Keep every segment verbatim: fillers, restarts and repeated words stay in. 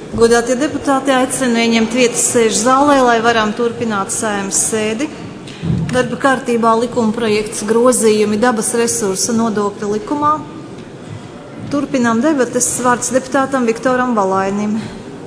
Godātie deputāti, aicinu ieņemt vietas sēžu zālē, lai varam turpināt Saeimas sēdi. Darba kārtībā likuma projekts grozījumi dabas resursa nodokļa likumā. Turpinām debates. Vārds deputātam Viktoram Valainim.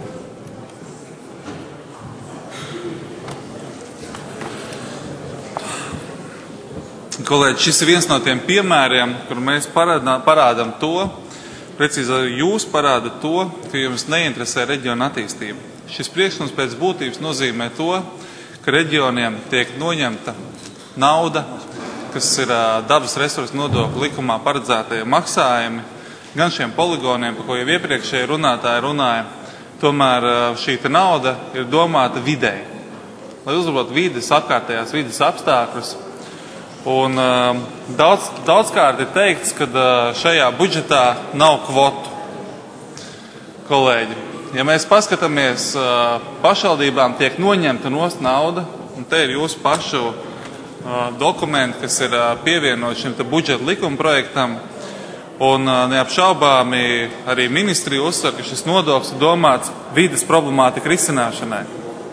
Kolēģi, šis ir viens no tiem piemēriem, kur mēs parādām, parādām to, precīzāk jūs parādat to, ka jums neinteresē reģiona attīstība. Šis priekšlikums pēc būtības nozīmē to, ka reģioniem tiek noņemta nauda, kas ir dabas resursu nodokļu likumā paredzētajie maksājumi, gan šiem poligoniem, par ko jau iepriekšēji runātāji runāja. Tomēr šī nauda ir domāta videi, lai uzlabotu vides, apkārtējās vides apstākļus. Un uh, daudz, daudzkārt ir teikts, ka uh, šajā budžetā nav kvotu. Kolēģi, ja mēs paskatāmies, uh, pašvaldībām tiek noņemta nost nauda, un te ir jūsu pašu uh, dokumenti, kas ir uh, pievienoti šim te budžeta likuma projektam, un uh, neapšaubāmi arī ministrija uzsver, ka šis nodoklis ir domāts vides problemātika risināšanai.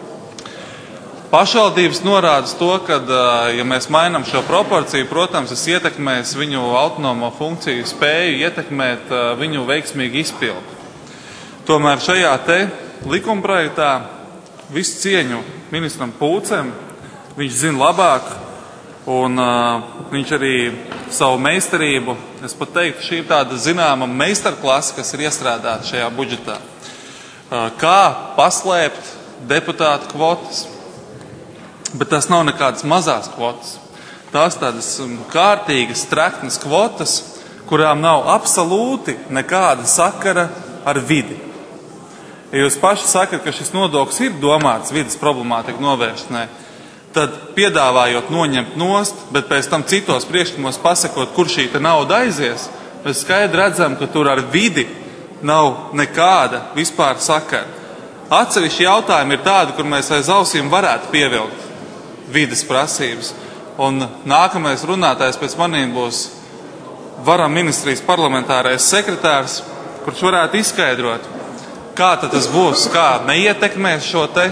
Pašvaldības norāda to, ka, ja mēs mainām šo proporciju, protams, tas ietekmēs viņu autonomo funkciju spēju ietekmēt viņu veiksmīgu izpildu. Tomēr šajā te likumprojektā visu cieņu ministram Pūcem, viņš zina labāk, un uh, viņš arī savu meistarību, es pat teiktu, šī ir tāda zināma meistarklase, kas ir iestrādāta šajā budžetā. Uh, kā paslēpt deputātu kvotas? Bet tas nav nekādas mazās kvotas. Tās tādas kārtīgas, treknas kvotas, kurām nav absolūti nekāda sakara ar vidi. Ja jūs paši sakat, ka šis nodoklis ir domāts vidas problemātika novēršanai, tad piedāvājot noņemt nost, bet pēc tam citos priekšlikumos pasakot, kur šī nauda aizies, mēs skaidri redzam, ka tur ar vidi nav nekāda vispār sakara. Atsevišķi jautājumi ir tādi, kur mēs aiz ausīm varētu pievilkt vides prasības. Un nākamais runātājs pēc maniem būs Varam ministrijas parlamentārais sekretārs, kurš varētu izskaidrot, kā tad tas būs, kā neietekmēs šo te,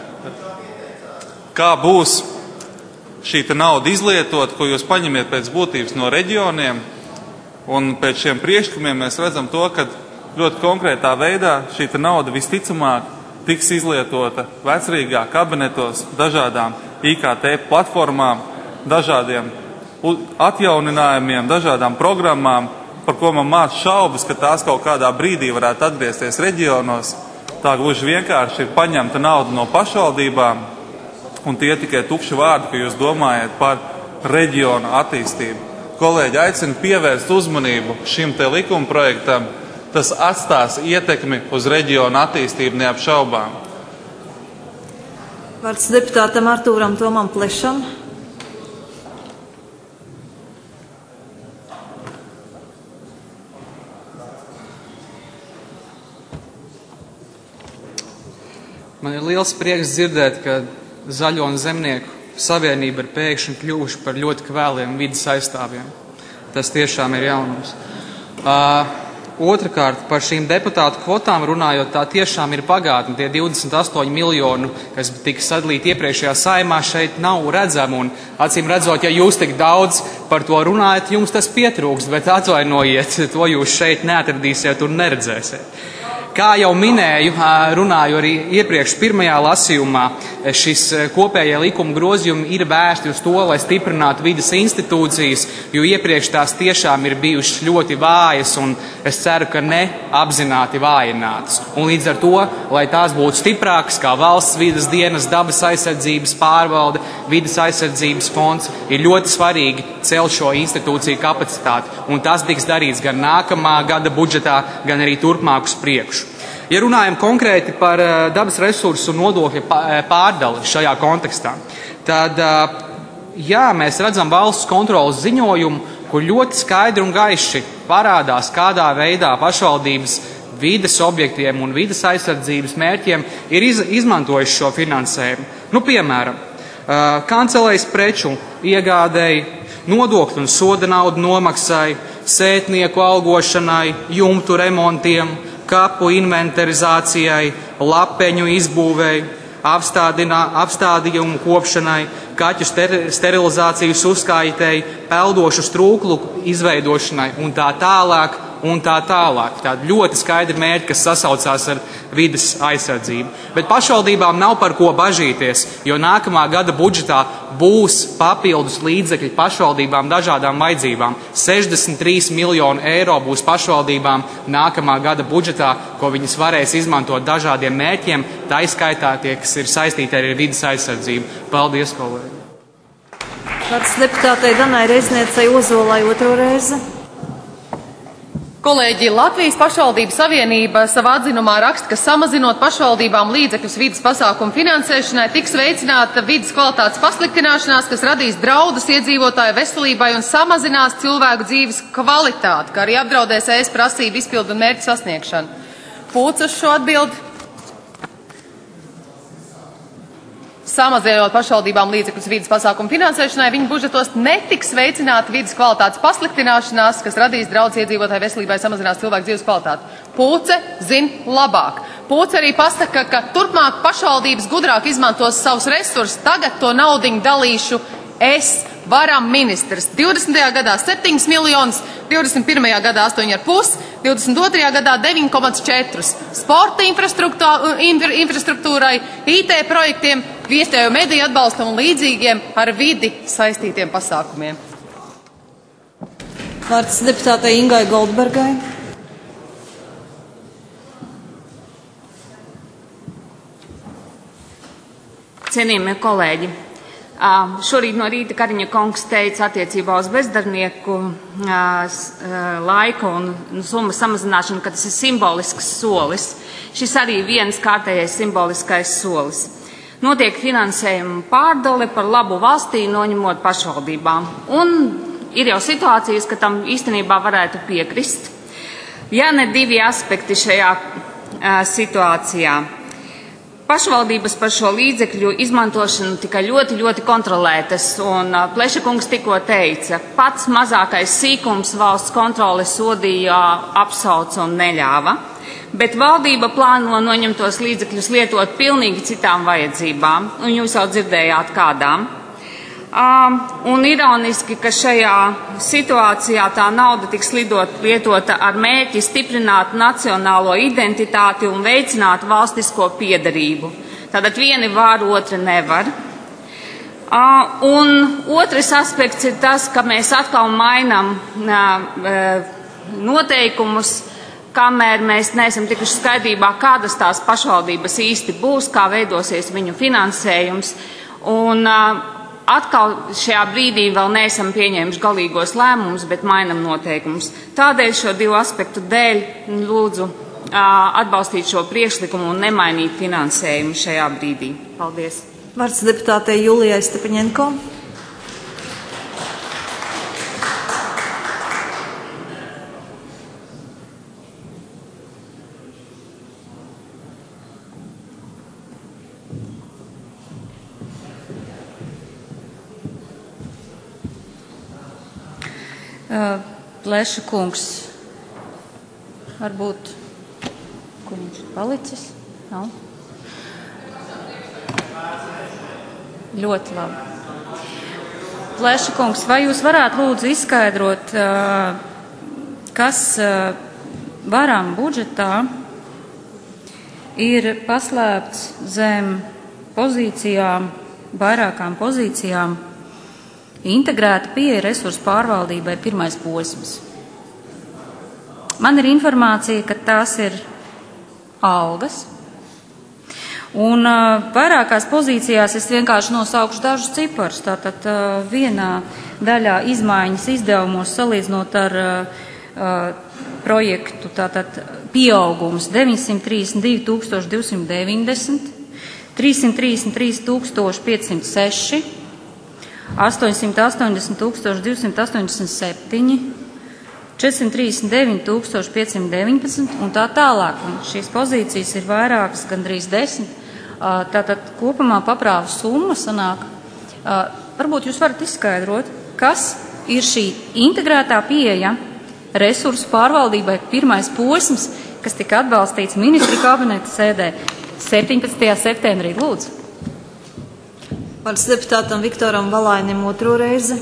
kā būs šī te nauda izlietot, ko jūs paņemiet pēc būtības no reģioniem. Un pēc šiem priekšlikumiem mēs redzam to, ka ļoti konkrētā veidā šī te nauda visticamāk tiks izlietota vecrīgā kabinetos, dažādām I K T platformām, dažādiem atjauninājumiem, dažādām programmām, par ko man māc šaubas, ka tās kaut kādā brīdī varētu atgriezties reģionos. Tā gluži vienkārši ir paņemta nauda no pašvaldībām, un tie tikai tukši vārdi, ka jūs domājat par reģionu attīstību. Kolēģi, aicinu pievērst uzmanību šim te likuma projektam. Tas atstās ietekmi uz reģionu attīstību neapšaubām. Vārds deputātam Artūram Tomam Plešam. Man ir liels prieks dzirdēt, ka Zaļo un Zemnieku savienība ir pēkšņi kļuvuši par ļoti kvēliem vidas aizstāvjiem. Tas tiešām ir jaunums. Uh, Otrakārt, par šīm deputātu kvotām runājot, tā tiešām ir pagātne. Tie divdesmit astoņi miljoni, kas tika sadalīti iepriekšējā Saeimā, šeit nav redzami. Un, acīm redzot, ja jūs tik daudz par to runājat, jums tas pietrūkst, bet atvainojiet, to jūs šeit neatradīsiet un neredzēsiet. Kā jau minēju, runāju arī iepriekš pirmajā lasījumā, šis kopējie likuma grozījumi ir vērsti uz to, lai stiprinātu vides institūcijas, jo iepriekš tās tiešām ir bijušas ļoti vājas un es ceru, ka neapzināti vājinātas. Un līdz ar to, lai tās būtu stiprākas, kā valsts vides dienas, dabas aizsardzības pārvalde, vides aizsardzības fonds, ir ļoti svarīgi celt šo institūciju kapacitāti. Un tas tiks darīts gan nākamā gada budžetā, gan arī turpmākus priekšu. Ja runājam konkrēti par dabas resursu nodokļa pārdali šajā kontekstā, tad, jā, mēs redzam valsts kontrolas ziņojumu, kur ļoti skaidri un gaiši parādās, kādā veidā pašvaldības vides objektiem un vides aizsardzības mērķiem ir iz, izmantojuši šo finansējumu. Nu, piemēram, kancelējas preču iegādēji, nodokļu un soda naudu nomaksai, sētnieku algošanai, jumtu remontiem, kapu inventarizācijai, lapeņu izbūvēi, apstādījumu kopšanai, kaķu sterilizācijas uzskaitēji, peldošu strūklu izveidošanai un tā tālāk un tā tālāk. Tādi ļoti skaidri mērķi, kas sasaucās ar vides aizsardzību. Bet pašvaldībām nav par ko bažīties, jo nākamā gada budžetā būs papildus līdzekļi pašvaldībām dažādām vajadzībām. sešdesmit trīs miljoni eiro būs pašvaldībām nākamā gada budžetā, ko viņas varēs izmantot dažādiem mērķiem, tā izskaitā tie, kas ir saistīti arī ar vides aizsardzību. Paldies, kolēģi! Vārds deputātei Danai Reizniecei Ozolai otro reizi. Kolēģi, Latvijas pašvaldību savienība savā atzinumā raksta, ka samazinot pašvaldībām līdzekļus vides pasākumu finansēšanai, tiks veicināta vides kvalitātes pasliktināšanās, kas radīs draudus iedzīvotāju veselībai un samazinās cilvēku dzīves kvalitāti, kā arī apdraudēs ēst prasību izpildu un mērķu sasniegšanu. Pūts uz šo atbildi. Samazinot pašvaldībām līdzekļus vides pasākumu finansēšanai, viņu budžetos netiks veicināta vides kvalitātes pasliktināšanās, kas radīs draudz iedzīvotāju veselībai, samazinās cilvēku dzīves kvalitāti. Pūce zin labāk. Pūce arī pasaka, ka turpmāk pašvaldības gudrāk izmantos savus resursus. Tagad to naudiņu dalīšu es, varam ministrs. divdesmitajā gadā septiņus miljonus, divdesmit pirmajā gadā astoņi ar pus, divdesmit otrajā gadā deviņi komats četri. Sporta infrastruktūrai, I T projektiem, vietējo mediju atbalstam un līdzīgiem ar vidi saistītiem pasākumiem. Vārds deputātei Ingai Goldbergai. Cienījamie kolēģi, šorīt no rīta Kariņa kungs teica attiecībā uz bezdarbnieku laiku un summas samazināšanu, ka tas ir simbolisks solis. Šis arī viens kārtējais simboliskais solis. Notiek finansējuma pārdale par labu valstī, noņemot pašvaldībām. Un ir jau situācijas, ka tam īstenībā varētu piekrist. Ja ne divi aspekti šajā uh, situācijā. Pašvaldības par šo līdzekļu izmantošanu tika ļoti, ļoti kontrolētas, un uh, Pleša kungs tikko teica, pats mazākais sīkums valsts kontrole sodīja, apsauca un neļāva. Bet valdība plāno noņemtos līdzekļus lietot pilnīgi citām vajadzībām, un jūs jau dzirdējāt kādām. Um, un ironiski, ka šajā situācijā tā nauda tiks lidot, lietota ar mērķi stiprināt nacionālo identitāti un veicināt valstisko piederību. Tātad vieni var, otri nevar. Uh, un otrs aspekts ir tas, ka mēs atkal mainām uh, noteikumus, kamēr mēs neesam tikuši skaidrībā, kādas tās pašvaldības īsti būs, kā veidosies viņu finansējums. Un uh, atkal šajā brīdī vēl neesam pieņēmuši galīgos lēmumus, bet mainam noteikumus. Tādēļ šo divu aspektu dēļ lūdzu uh, atbalstīt šo priekšlikumu un nemainīt finansējumu šajā brīdī. Paldies. Vārds deputātei Julijai Stepaņenko. Pleša kungs, varbūt, kur viņš ir palicis? Nav. Ļoti labi. Pleša kungs, vai jūs varētu lūdzu izskaidrot, kas varam budžetā ir paslēpts zem pozīcijām, vairākām pozīcijām, integrēta pieeja resursu pārvaldībai pirmais posms. Man ir informācija, ka tās ir algas. Un uh, vairākās pozīcijās es vienkārši nosaukšu dažus ciparus. Tātad uh, vienā daļā izmaiņas izdevumos salīdzinot ar uh, uh, projektu, tātad pieaugums deviņsimt trīsdesmit divi tūkstoši divsimt deviņdesmit, trīssimt trīsdesmit trīs tūkstoši piecsimt seši, astoņsimt astoņdesmit tūkstoši divsimt astoņdesmit septiņi, četrsimt trīsdesmit deviņi tūkstoši piecsimt deviņpadsmit un tā tālāk. Un šīs pozīcijas ir vairākas, gandrīz desmit. Tātad kopumā paprāva summa sanāk. Varbūt jūs varat izskaidrot, kas ir šī integrētā pieeja resursu pārvaldībai pirmais posms, kas tika atbalstīts ministru kabineta sēdē septiņpadsmitajā septembrī. Lūdzu. Vārds deputātam Viktoram Valainim otro reizi.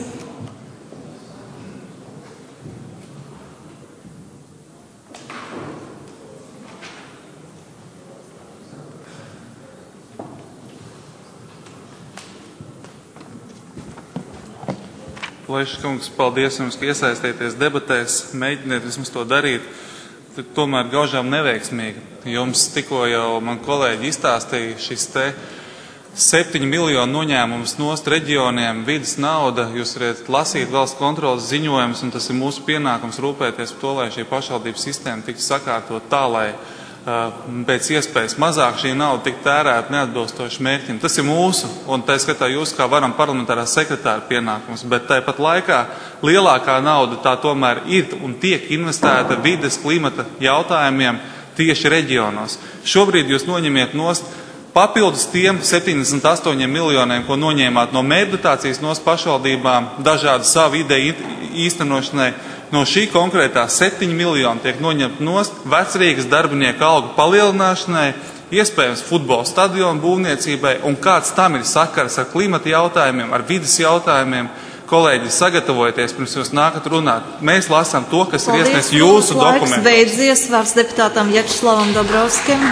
Plešs kungs, paldies jums, ka iesaistieties debatēs, mēģiniet vismaz to darīt, tomēr gaužām neveiksmīgi. Jums tikko jau man kolēģi izstāstīja šis te septiņu miljonu noņēmums nost reģioniem, vidas nauda, jūs varat lasīt valsts kontrolas ziņojumus, un tas ir mūsu pienākums rūpēties par to, lai šī pašvaldības sistēma tiktu sakārtot tā, lai uh, pēc iespējas mazāk šī nauda tiktu tērēta neatbilstoši mērķim. Tas ir mūsu, un tā skatā jūs kā varam parlamentārā sekretāra pienākums, bet tāpat laikā lielākā nauda tā tomēr ir un tiek investēta vides klimata jautājumiem tieši reģionos. Šobrīd jūs noņemiet nost papildus tiem septiņdesmit astoņiem miljoniem, ko noņēmāt no mērķdotācijas nost pašvaldībām dažādu savu ideju īstenošanai. No šī konkrētā septiņi miljoni tiek noņemt nost vecrīgas darbinieku algu palielināšanai, iespējams futbola stadionu būvniecībai, un kāds tam ir sakars ar klimata jautājumiem, ar vidas jautājumiem. Kolēģi, sagatavojieties, pirms jūs nākat runāt. Mēs lasām to, kas ir iesniegts jūsu dokumentos. Laiks beidzies, vārds deputātam Vjačeslavam Dobrovskim.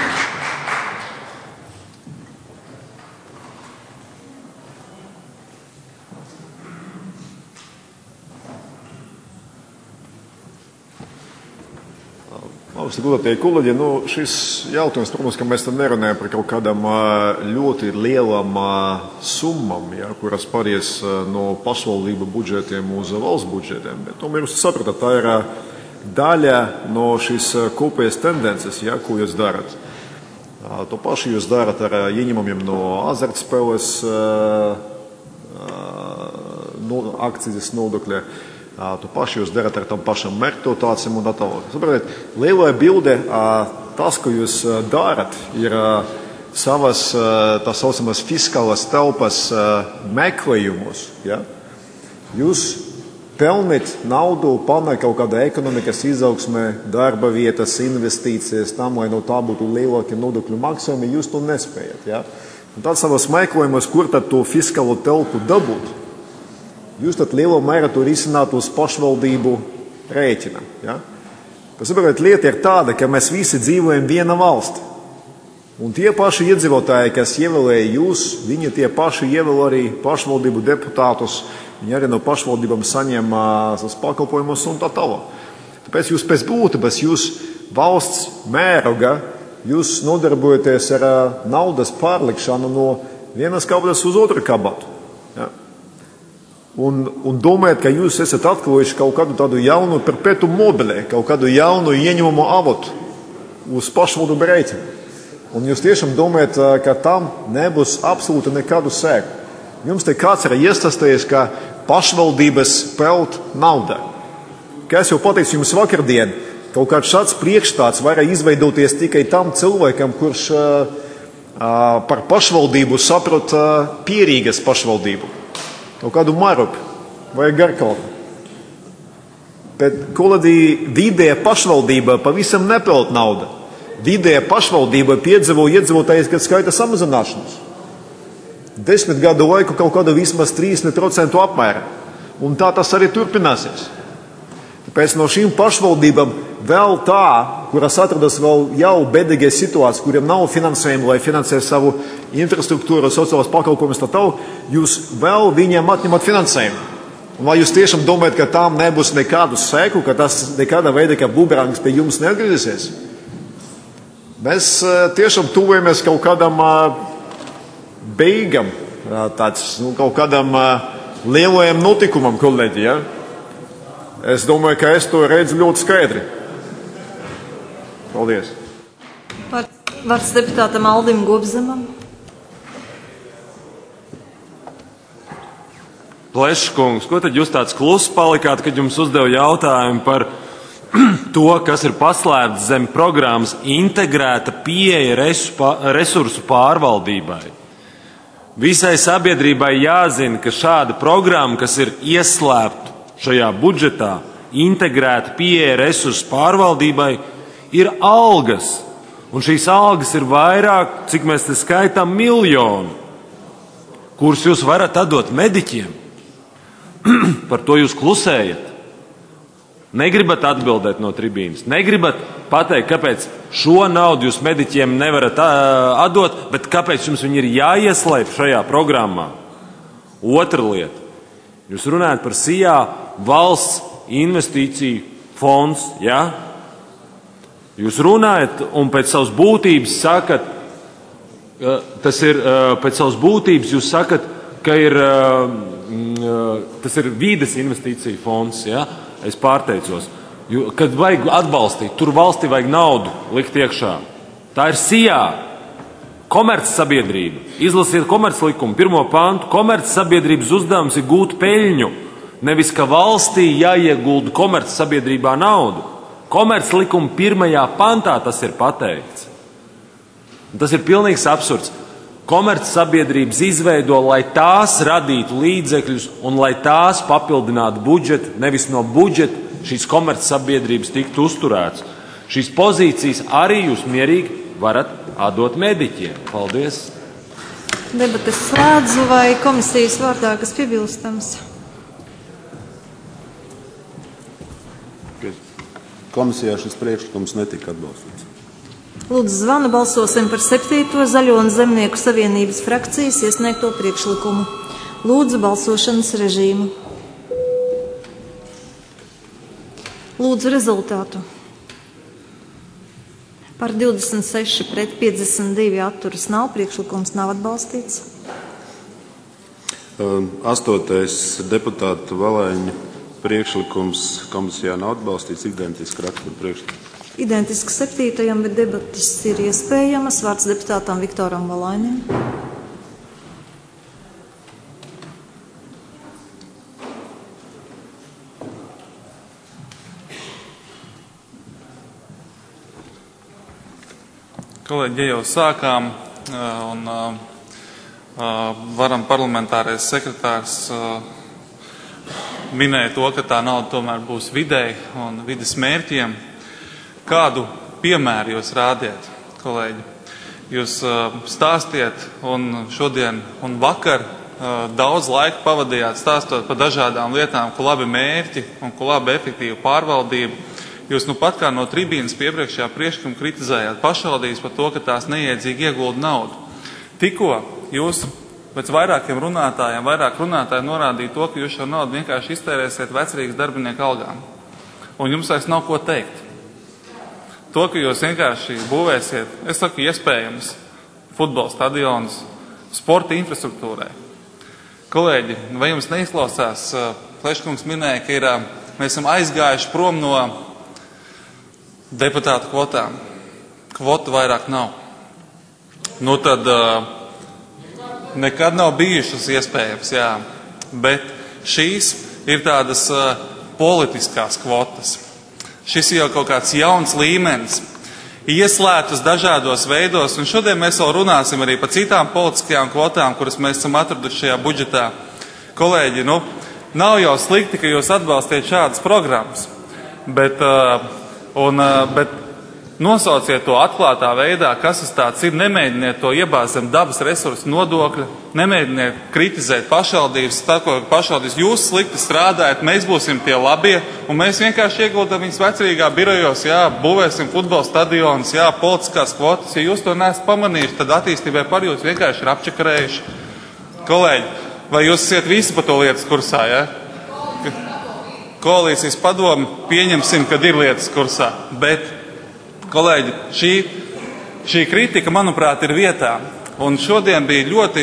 Augsti godātie kolēģi, nu, šis jautājums, protams, ka mēs tam nerunājam par kaut kādām ļoti lielām summām, ja, kuras pāries no pašvaldību budžetiem uz valsts budžetiem. Bet tomēr jūs sapratat, tā ir daļa no šīs kopējas tendences, ja, ko jūs darat. To pašu jūs darat ar ieņēmumiem no azartspēles no akcijas nodokļa. To pašu jūs darat ar tam pašam mērķdotācijām un tā tālāk. Saprotiet, lielā bilde, tas, ko jūs darat, ir savas tā saucamās fiskālās telpas meklējumus. Ja? Jūs pelnīt naudu, panākt kaut kāda ekonomikas izaugsmē, darba vietas, investīcijas, tam, lai no tā būtu lielāki nodokļu maksājumi, jūs to nespējat. Ja? Un tad savas meklējumus, kur tad to fiskālo telpu dabūt, jūs tad lielā mērā to risināt uz pašvaldību rēķina. Ja? Saprotiet, lieta ir tāda, ka mēs visi dzīvojam viena valsti. Un tie paši iedzīvotāji, kas ievēlēja jūs, viņi tie paši ievēl arī pašvaldību deputātus, viņi arī no pašvaldībām saņem savus pakalpojumus un tā tālāk. Tāpēc jūs pēc būtības, jūs valsts mēroga, jūs nodarbojaties ar naudas pārlikšanu no vienas kabatas uz otru kabatu. Ja? Un, un domājat, ka jūs esat atklājuši kaut kādu tādu jaunu perpetuum mobile, kaut kādu jaunu ieņemumu avotu uz pašvaldību rēķinu. Un jūs tiešām domājat, ka tam nebūs absolūti nekādu sēku. Jums te kāds ir iestāstījies, ka pašvaldības peld naudā. Kā es jau pateicu jums vakardien, kaut kāds šāds priekšstats var izveidoties tikai tam cilvēkam, kurš uh, uh, par pašvaldību saprot uh, pierīgas pašvaldību. Kaut kādu marupi vai garkalnu. Bet, kolēģi, vidēja pašvaldība pavisam nepeld nauda. Vidēja pašvaldība piedzīvo iedzīvotāju skaita samazināšanos. Desmit gadu laiku kaut kādu vismaz trīsdesmit procentu apmēra. Un tā tas arī turpināsies. Tāpēc no šīm pašvaldībām vēl tā, kuras atrodas vēl jau bedīgajā situācijā, kuriem nav finansējuma, lai finansē savu infrastruktūru, sociālās pakalpojumus, tā tālāk, jūs vēl viņiem atņemat finansējumu. Un vai jūs tiešām domājat, ka tām nebūs nekādu seku, ka tas nekādā veidā kā bumerangs pie jums neatgriezīsies? Mēs tiešām tuvojamies kaut kādam beigam, tāds, nu, kaut kādam lielajam notikumam, kolēģi, ja? Es domāju, ka es to redzu ļoti skaidri. Paldies. Vārds deputātam Aldim Gobzemam. Plešs kungs, ko tad jūs tāds kluss palikāt, kad jums uzdevu jautājumu par to, kas ir paslēpts zem programmas integrēta pieeja resursu pārvaldībai? Visai sabiedrībai jāzina, ka šāda programma, kas ir ieslēpta šajā budžetā, integrēta pieeja resursu pārvaldībai, ir algas. Un šīs algas ir vairāk, cik mēs te skaitām, miljonu, kurus jūs varat atdot mediķiem. Par to jūs klusējat. Negribat atbildēt no tribīnas, negribat pateikt, kāpēc šo naudu jūs mediķiem nevarat atdot, bet kāpēc jums viņi ir jāieslēp šajā programmā. Otra lieta. Jūs runājat par S I A valsts investīciju fonds, ja? Jūs runājat un pēc savas būtības sakat, tas ir pēc savas būtības jūs sakat, ka ir, tas ir vīdes investīciju fonds, ja? Es pārteicos, kad vajag atbalstīt, tur valstī vajag naudu likt iekšā. Tā ir S I A, komercsabiedrība. Izlasiet komerclikumu, pirmo pantu. Komercsabiedrības uzdevums ir gūt peļņu, nevis ka valstī jāiegulda komercsabiedrībā naudu. Komerclikuma pirmajā pantā tas ir pateikts. Un tas ir pilnīgs absurds. Komercsabiedrības izveido, lai tās radītu līdzekļus un lai tās papildinātu budžetu, nevis no budžeta šīs komercsabiedrības tiktu uzturētas. Šīs pozīcijas arī jūs mierīgi varat atdot mediķiem. Paldies! Debates slēdzu, vai komisijas vārdā kas piebilstams? Komisijā šis priekšlikums netika atbalstīts. Lūdzu, zvanu, balsosim par septīto Zaļo un Zemnieku savienības frakcijas iesniegto priekšlikumu. Lūdzu, balsošanas režīmu. Lūdzu, rezultātu. Par divdesmit seši pret piecdesmit divi atturas nav, priekšlikums nav atbalstīts. Astotais deputāta Valēņa priekšlikums komisijā nav atbalstīts, identiski rakstura priekšlikums. Identiski septītajam, bet debatis ir iespējamas. Vārds deputātam Viktoram Valainim. Kolēģi, ja jau sākām, un varam parlamentārais sekretārs minēja to, ka tā nauda tomēr būs videi un vides mērķiem. Kādu piemēru jūs rādiet, kolēģi? Jūs stāstiet un šodien un vakar daudz laika pavadījāt stāstot par dažādām lietām, ko labi mērķi un ko labi efektīva pārvaldība. Jūs nu pat kā no tribīnas piepriekšējā priekšlikuma kritizējāt pašvaldības par to, ka tās neiedzīgi iegulda naudu. Tikko jūs pēc vairākiem runātājiem, vairāk runātāji norādīja to, ka jūs šo naudu vienkārši iztērēsiet vecrīgas darbinieku algām. Un jums vairs nav ko teikt. To, ka jūs vienkārši būvēsiet, es saku, iespējams, futbola stadionus, sporta infrastruktūrai. Kolēģi, vai jums neizklausās, Pleškungs minēja, ka ir, mēs esam aizgājuši prom no deputātu kvotām. Kvotu vairāk nav. Nu tad nekad nav bijušas iespējams, jā. Bet šīs ir tādas politiskās kvotas. Šis jau kaut kāds jauns līmenis, ieslēgtas dažādos veidos, un šodien mēs vēl runāsim arī par citām politiskajām kvotām, kuras mēs esam atraduši šajā budžetā. Kolēģi, nu, nav jau slikti, ka jūs atbalstiet šādas programmas, bet, un, bet nosauciet to atklātā veidā, kas tas tāds ir, nemēģiniet to iebāzt zem dabas resursu nodokļa, nemēģiniet kritizēt pašvaldības, tā, ko pašvaldības jūs slikti strādājat, mēs būsim tie labie, un mēs vienkārši ieguldam viņas vecrīgā birojos, jā, būvēsim futbola stadionus, jā, politiskās kvotas. Ja jūs to neesat pamanījuši, tad attīstībai par jūs vienkārši ir apčakarējuši. Kolēģi, vai jūs esat visi pa to lietas kursā, jā? Koalīcijas padomi pieņemsim, kad ir lietas kursā, bet kolēģi, šī, šī kritika, manuprāt, ir vietā. Un šodien bija ļoti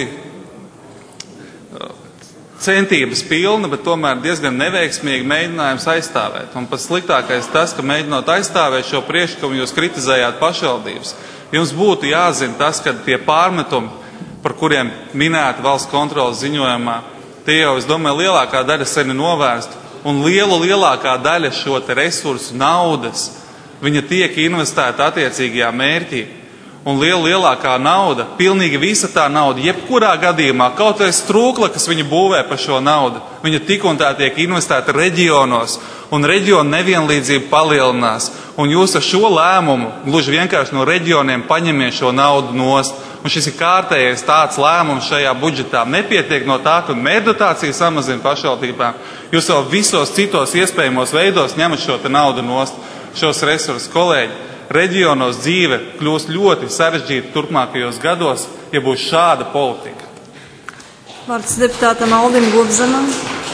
centības pilna, bet tomēr diezgan neveiksmīgi mēģinājums aizstāvēt. Un pats sliktākais tas, ka mēģinot aizstāvēt šo priekšlikumu, jūs kritizējāt pašvaldības. Jums būtu jāzina tas, ka tie pārmetumi, par kuriem minēti valsts kontrolas ziņojumā, tie jau, es domāju, lielākā daļa sen ir novērsta. Un lielu lielākā daļa šo te resursu naudas viņa tiek investēta attiecīgajā mērķī. Un liela, lielākā nauda, pilnīgi visa tā nauda, jebkurā gadījumā, kaut vai strūkla, kas viņa būvē par šo naudu, viņa tik un tā tiek investēta reģionos un reģionu nevienlīdzība palielinās. Un jūs ar šo lēmumu gluži vienkārši no reģioniem paņemiet šo naudu nost. Un šis ir kārtējais tāds lēmums šajā budžetā. Nepietiek no tā, ka mērķdotācija samazina pašvaldībām. Jūs vēl visos citos iespējamos veidos ņemat šo te naudu nost, šos resursus. Kolēģi, reģionos dzīve kļūs ļoti sarežģīta turpmākajos gados, ja būs šāda politika. Vārds deputātam Aldim Gobzemam.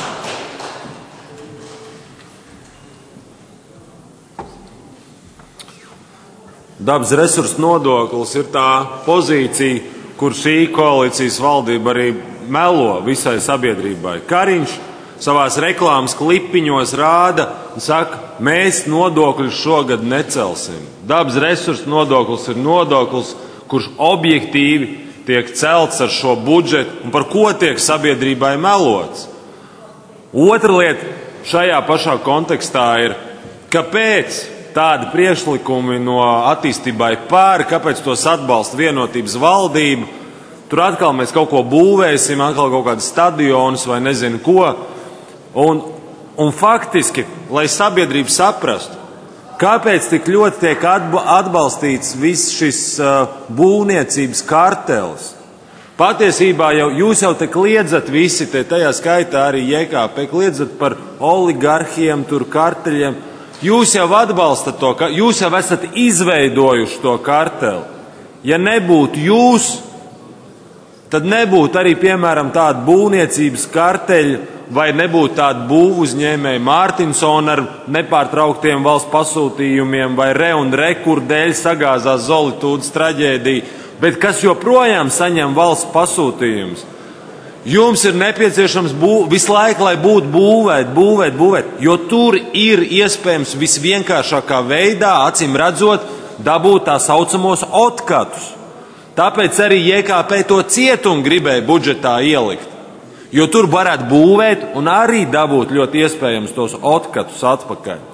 Dabas resursu nodoklis ir tā pozīcija, kur šī koalīcijas valdība arī melo visai sabiedrībai. Kariņš savās reklāmas klipiņos rāda un saka, mēs nodokļus šogad necelsim. Dabas resursu nodoklis ir nodoklis, kurš objektīvi tiek celts ar šo budžetu un par ko tiek sabiedrībai melots. Otra lieta šajā pašā kontekstā ir, kāpēc tādi priekšlikumi no attīstībai pār, kāpēc tos atbalsta Vienotības valdība. Tur atkal mēs kaut ko būvēsim, atkal kaut kādus stadionus vai nezinu ko. Un, un faktiski, lai sabiedrība saprastu, kāpēc tik ļoti tiek atbalstīts viss šis uh, būvniecības kartelis. Patiesībā jau, jūs jau te kliedzat visi, te tajā skaitā arī J K P, kliedzat par oligarhiem, tur karteļiem. Jūs jau atbalstat to, jūs jau esat izveidojuši to karteli. Ja nebūtu jūs, tad nebūtu arī, piemēram, tāda būvniecības karteļa vai nebūtu tāda būvu uzņēmēja Mārtinsona ar nepārtrauktiem valsts pasūtījumiem vai re un re, kur dēļ sagāzās Zolitūdas traģēdija, bet kas joprojām saņem valsts pasūtījumus. Jums ir nepieciešams bū, visu laiku, lai būtu būvēt, būvēt, būvēt, jo tur ir iespējams visvienkāršākā veidā, acīm redzot, dabūt tā saucamos otkatus. Tāpēc arī J K P to cietumu gribēja budžetā ielikt, jo tur varētu būvēt un arī dabūt ļoti iespējams tos otkatus atpakaļ.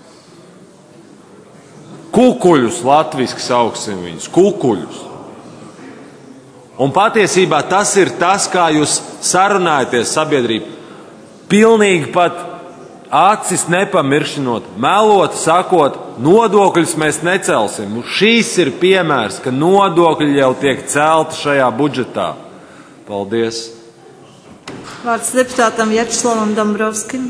Kukuļus latviski sauksim viņus, kukuļus. Un patiesībā tas ir tas, kā jūs sarunājaties sabiedrību. Pilnīgi pat acis nepamiršinot, melot, sakot, nodokļus mēs necelsim. Šīs ir piemērs, ka nodokļi jau tiek celti šajā budžetā. Paldies. Vārds deputātam Vjačeslavam Dombrovskim.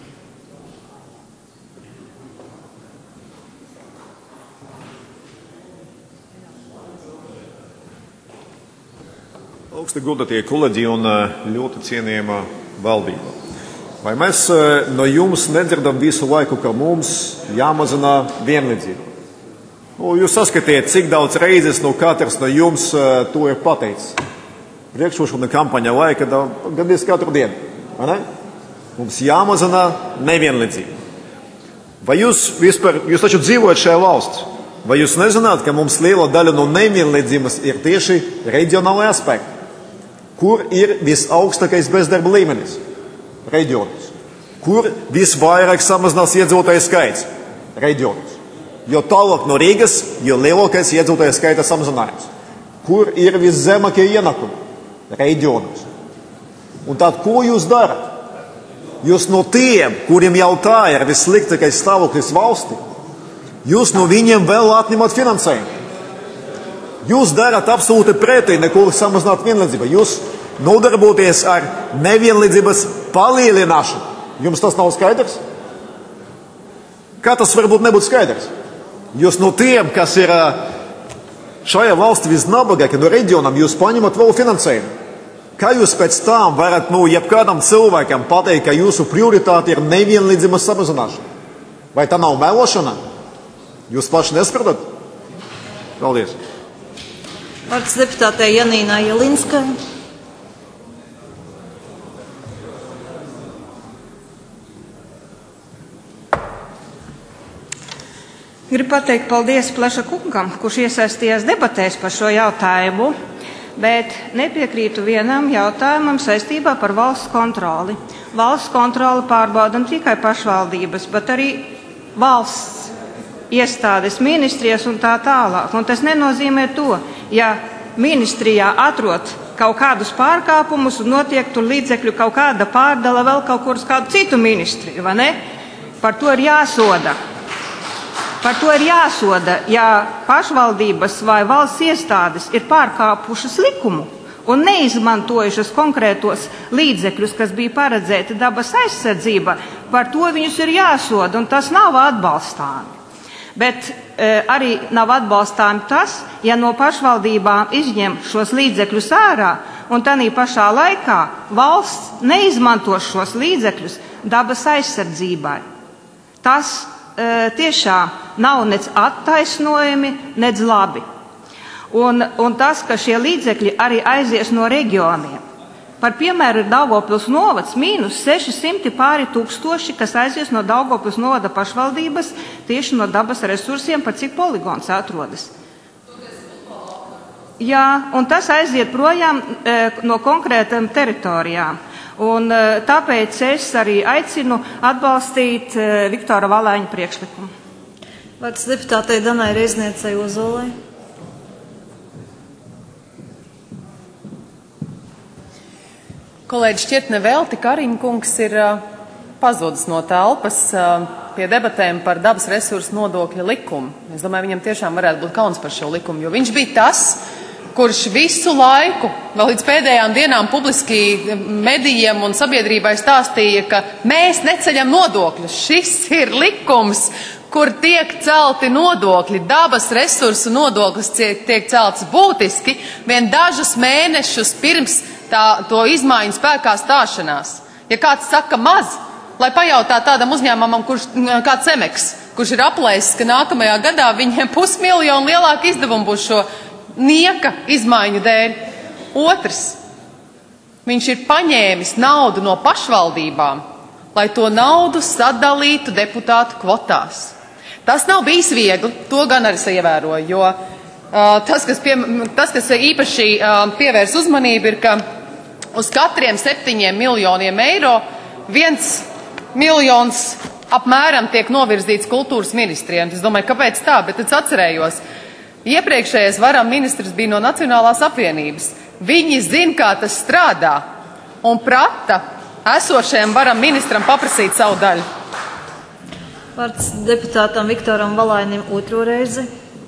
Augsti godātie kolēģi un ļoti cienījama valdība. Vai mēs no jums nedzirdam visu laiku, ka mums jāmazina vienlīdzība? Nu, jūs saskatiet, cik daudz reizes no katrs no jums to ir pateicis. Priekšvēlēšana kampaņa laika gandrīz katru dienu. Vai ne? Mums jāmazina nevienlīdzība. Vai jūs vispār, jūs taču dzīvojat šajā valsts? Vai jūs nezināt, ka mums liela daļa no nevienlīdzības ir tieši reģionālajā aspektā? Kur ir visaugstākais bezdarba līmenis? Reģionos. Kur visvairāk samazinās iedzīvotāju skaits? Reģionos. Jo tālāk no Rīgas, jo lielākais iedzīvotāju skaita samazinājums. Kur ir viszemākie ienākumi? Reģionos. Un tad, ko jūs darat? Jūs no tiem, kuriem jau tā ir vissliktākais stāvoklis valstī, jūs no viņiem vēl atņemat finansējumu. Jūs darat absolūti pretī, neko samazināt vienlīdzību. Jūs nodarboties ar nevienlīdzības palielināšanu. Jums tas nav skaidrs? Kā tas varbūt nebūtu skaidrs? Jūs no tiem, kas ir šajā valstī visnabagākie, no reģionam, jūs paņemat vēl finansējumu. Kā jūs pēc tam varat nu, jebkādam cilvēkam pateikt, ka jūsu prioritāte ir nevienlīdzības samazināšana? Vai tā nav melošana? Jūs paši nesaprotat? Paldies. Vārds deputātei Janīnai Jelinskai. Gribu pateikt paldies Pleša kungam, kurš iesaistījās debatēs par šo jautājumu, bet nepiekrītu vienam jautājumam saistībā par valsts kontroli. Valsts kontroli pārbaudam tikai pašvaldības, bet arī valsts iestādes, ministrijas un tā tālāk. Un tas nenozīmē to, ja ministrijā atrod kaut kādus pārkāpumus un notiek tur līdzekļu kaut kāda pārdala vēl kaut kur uz kādu citu ministriju, vai ne? Par to ir jāsoda. Par to ir jāsoda, ja pašvaldības vai valsts iestādes ir pārkāpušas likumu un neizmantojušas konkrētos līdzekļus, kas bija paredzēti dabas aizsardzība, par to viņus ir jāsoda, un tas nav atbalstāmi. Bet e, arī nav atbalstāmi tas, ja no pašvaldībām izņem šos līdzekļus ārā, un tanī pašā laikā valsts neizmantos šos līdzekļus dabas aizsardzībai. Tas e, tiešām nav nec attaisnojami, nec labi. Un, un tas, ka šie līdzekļi arī aizies no reģioniem. Par piemēru ir Daugavpils novads mīnus seši simti pāri tūkstoši, kas aizies no Daugavpils novada pašvaldības tieši no dabas resursiem, par cik poligons atrodas. Jā, un tas aiziet projām e, no konkrētām teritorijām. Un e, tāpēc es arī aicinu atbalstīt e, Viktora Valaiņa priekšlikumu. Vārds deputātei Danai Reizniecei Ozolai. Kolēģis šķiet nevelti Kariņkungs ir uh, pazudis no telpas uh, pie debatēm par dabas resursu nodokļa likumu. Es domāju, viņam tiešām varētu būt kauns par šo likumu, jo viņš bija tas, kurš visu laiku, vēl līdz pēdējām dienām publiski medijiem un sabiedrībai stāstīja, ka mēs neceļam nodokļus. Šis ir likums, kur tiek celti nodokļi. Dabas resursu nodoklis tiek celts būtiski vien dažus mēnešus pirms tā, to izmaiņu spēkā stāšanās. Ja kāds saka maz, lai pajautā tādam uzņēmumam, kurš, kā Cemeks, kurš ir aplēsis, ka nākamajā gadā viņiem pusmiljonu lielāka izdevuma būs šo nieka izmaiņu dēļ. Otrs, viņš ir paņēmis naudu no pašvaldībām, lai to naudu sadalītu deputātu kvotās. Tas nav bijis viegli, to gan arī ievēroju, jo uh, tas, kas, pie, tas, kas īpaši uh, pievērs uzmanību, ir, ka uz katriem septiņiem miljoniem eiro viens miljons apmēram tiek novirzīts kultūras ministrijiem. Es domāju, kāpēc tā, bet es atcerējos. Iepriekšējais varam ministrs bija no Nacionālās apvienības. Viņi zina, kā tas strādā, un prata esošajam varam ministram paprasīt savu daļu. Vārds deputātam Viktoram Valainim otro reizi.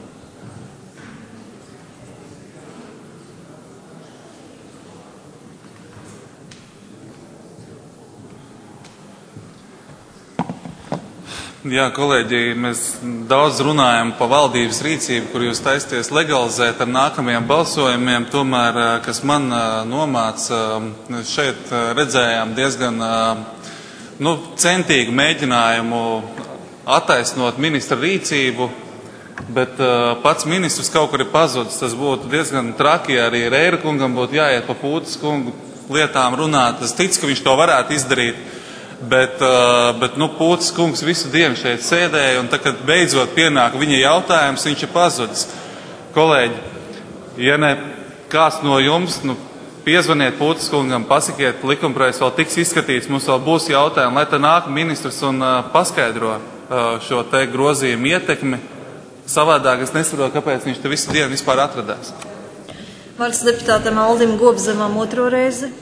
Jā, kolēģi, mēs daudz runājam par valdības rīcību, kur jūs taisties legalizēt ar nākamajiem balsojumiem, tomēr, kas man nomāca, šeit redzējām diezgan nu, centīgu mēģinājumu attaisnot ministra rīcību, bet pats ministrs kaut kur ir pazudis. Tas būtu diezgan traki, arī Reira kungam būtu jāiet pa Pūtas kungu lietām runāt. Es ticu, ka viņš to varētu izdarīt. Bet, bet nu, Pūtas kungs visu dienu šeit sēdēja, un tad, kad beidzot pienāk viņa jautājums, viņš ir pazudis. Kolēģi, ja ne kāds no jums, nu, piezvaniet Pūtas kungam, pasakiet, likumprojekts vēl tiks izskatīts, mums vēl būs jautājumi, lai te nāk ministrs un uh, paskaidro uh, šo te grozījumu ietekmi. Savādāk es nesaprotu, kāpēc viņš te visu dienu vispār atradās. Vārds deputātam Aldim Gobzemam otro reizi.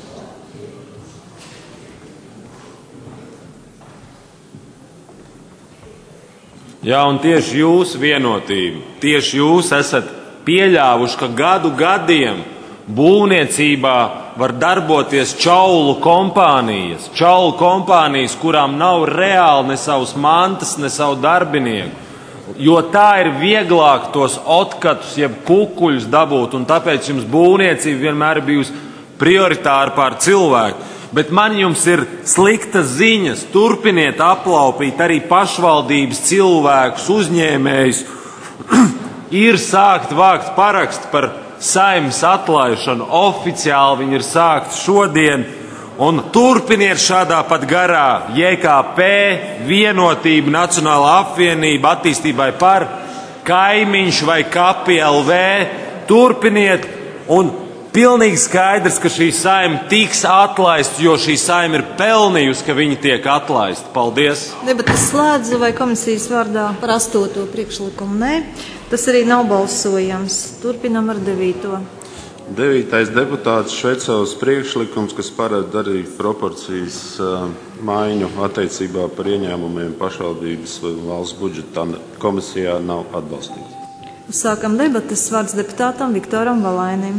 Jā, un tieši jūs vienotība, tieši jūs esat pieļāvuši, ka gadu gadiem būvniecībā var darboties čaulu kompānijas, čaulu kompānijas, kurām nav reāli ne savas mantas, ne savu darbinieku, jo tā ir vieglāk tos otkatus, jeb kukuļus dabūt, un tāpēc jums būvniecība vienmēr ir bijusi prioritāra pār cilvēku. Bet man jums ir sliktas ziņas. Turpiniet aplaupīt arī pašvaldības cilvēkus, uzņēmējus. Ir sākt vākt parakstu par Saeimas atlaišanu. Oficiāli viņi ir sākti šodien. Un turpiniet šādā pat garā. J K P, Vienotība, Nacionālā apvienība, attīstībai par, Kaimiņš vai Kapi L V. Turpiniet un pilnīgi skaidrs, ka šī Saeima tiks atlaista, jo šī Saeima ir pelnījusi, ka viņi tiek atlaisti. Paldies! Debates slēdzu vai komisijas vārdā par astoto priekšlikumu? Nē. Tas arī nav balsojams. Turpinam ar devīto. Devītais deputāts Švecovs priekšlikums, kas paredz arī proporcijas maiņu attiecībā par ieņēmumiem pašvaldības valsts budžetā, komisijā nav atbalstīts. Sākam debates. Vārds deputātam Viktoram Valainim.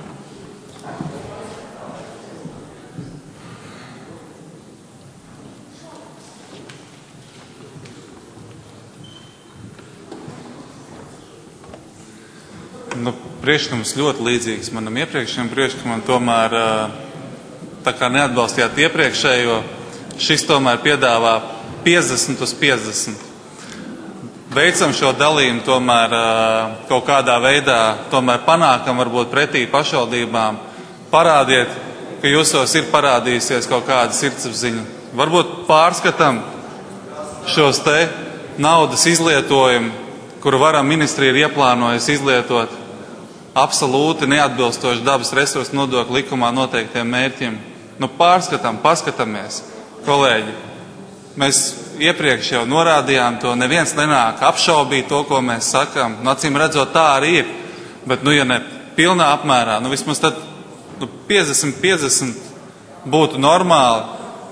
Nu, priekšlikums ļoti līdzīgs manam iepriekšējiem priekšlikumam, tomēr tā kā neatbalstījāt iepriekšējo, šis tomēr piedāvā piecdesmit uz piecdesmit. Veicam šo dalījumu tomēr kaut kādā veidā, tomēr panākam varbūt pretī pašvaldībām. Parādiet, ka jūsos ir parādījusies kaut kāda sirdsapziņa. Varbūt pārskatam šos te naudas izlietojumu, kuru varam ministrija ir ieplānojusi izlietot absolūti neatbilstoši dabas resursu nodokļu likumā noteiktiem mērķiem. Nu, pārskatām, paskatāmies, kolēģi. Mēs iepriekš jau norādījām to, neviens nenāk apšaubīt to, ko mēs sakām. Nu, acīm redzot, tā arī ir. Bet, nu, ja ne pilnā apmērā, nu, vismaz tad nu, piecdesmit piecdesmit būtu normāli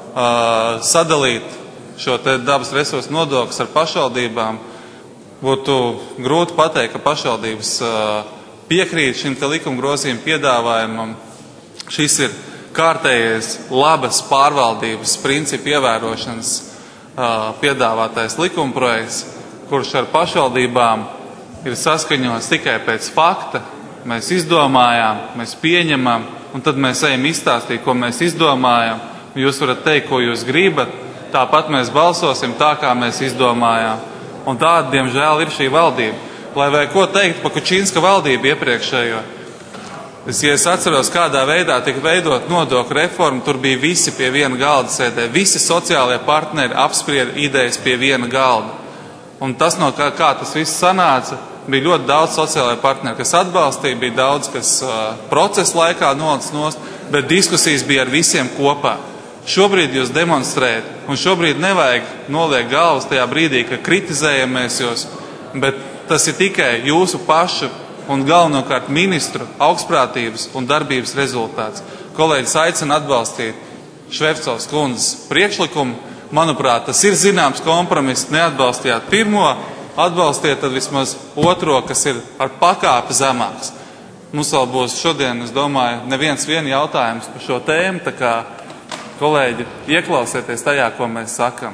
uh, sadalīt šo te dabas resursu nodokļus ar pašvaldībām. Būtu grūti pateikt, ka pašvaldības piekrīt šim te likuma grozījuma piedāvājumam. Šis ir kārtējais labas pārvaldības principu ievērošanas piedāvātais likuma projekts, kurš ar pašvaldībām ir saskaņots tikai pēc fakta. Mēs izdomājām, mēs pieņemam, un tad mēs ejam izstāstīt, ko mēs izdomājam. Jūs varat teikt, ko jūs gribat, tāpat mēs balsosim tā, kā mēs izdomājām. Un tāda, diemžēl, ir šī valdība. Lai vai ko teikt par Kučinska valdību iepriekšējo. Es, ja es atceros, kādā veidā tika veidot nodokļu reformu, tur bija visi pie viena galda sēdē. Visi sociālie partneri apsprieda idejas pie viena galda. Un tas, no kā, kā tas viss sanāca, bija ļoti daudz sociālajie partneri, kas atbalstīja, bija daudz, kas uh, procesa laikā nolicis nost, bet diskusijas bija ar visiem kopā. Šobrīd jūs demonstrējat, un šobrīd nevajag noliekt galvas tajā brīdī, ka kritizējamies jūs, bet tas ir tikai jūsu pašu un galvenokārt ministru augstprātības un darbības rezultāts. Kolēģis aicina atbalstīt Švecovas kundzes priekšlikumu. Manuprāt, tas ir zināms kompromiss. Neatbalstījāt pirmo, atbalstiet tad vismaz otro, kas ir ar pakāpi zemāks. Mums vēl būs šodien, es domāju, neviens vien jautājums par šo tēmu, tā kā kolēģi, ieklausieties tajā, ko mēs sakam.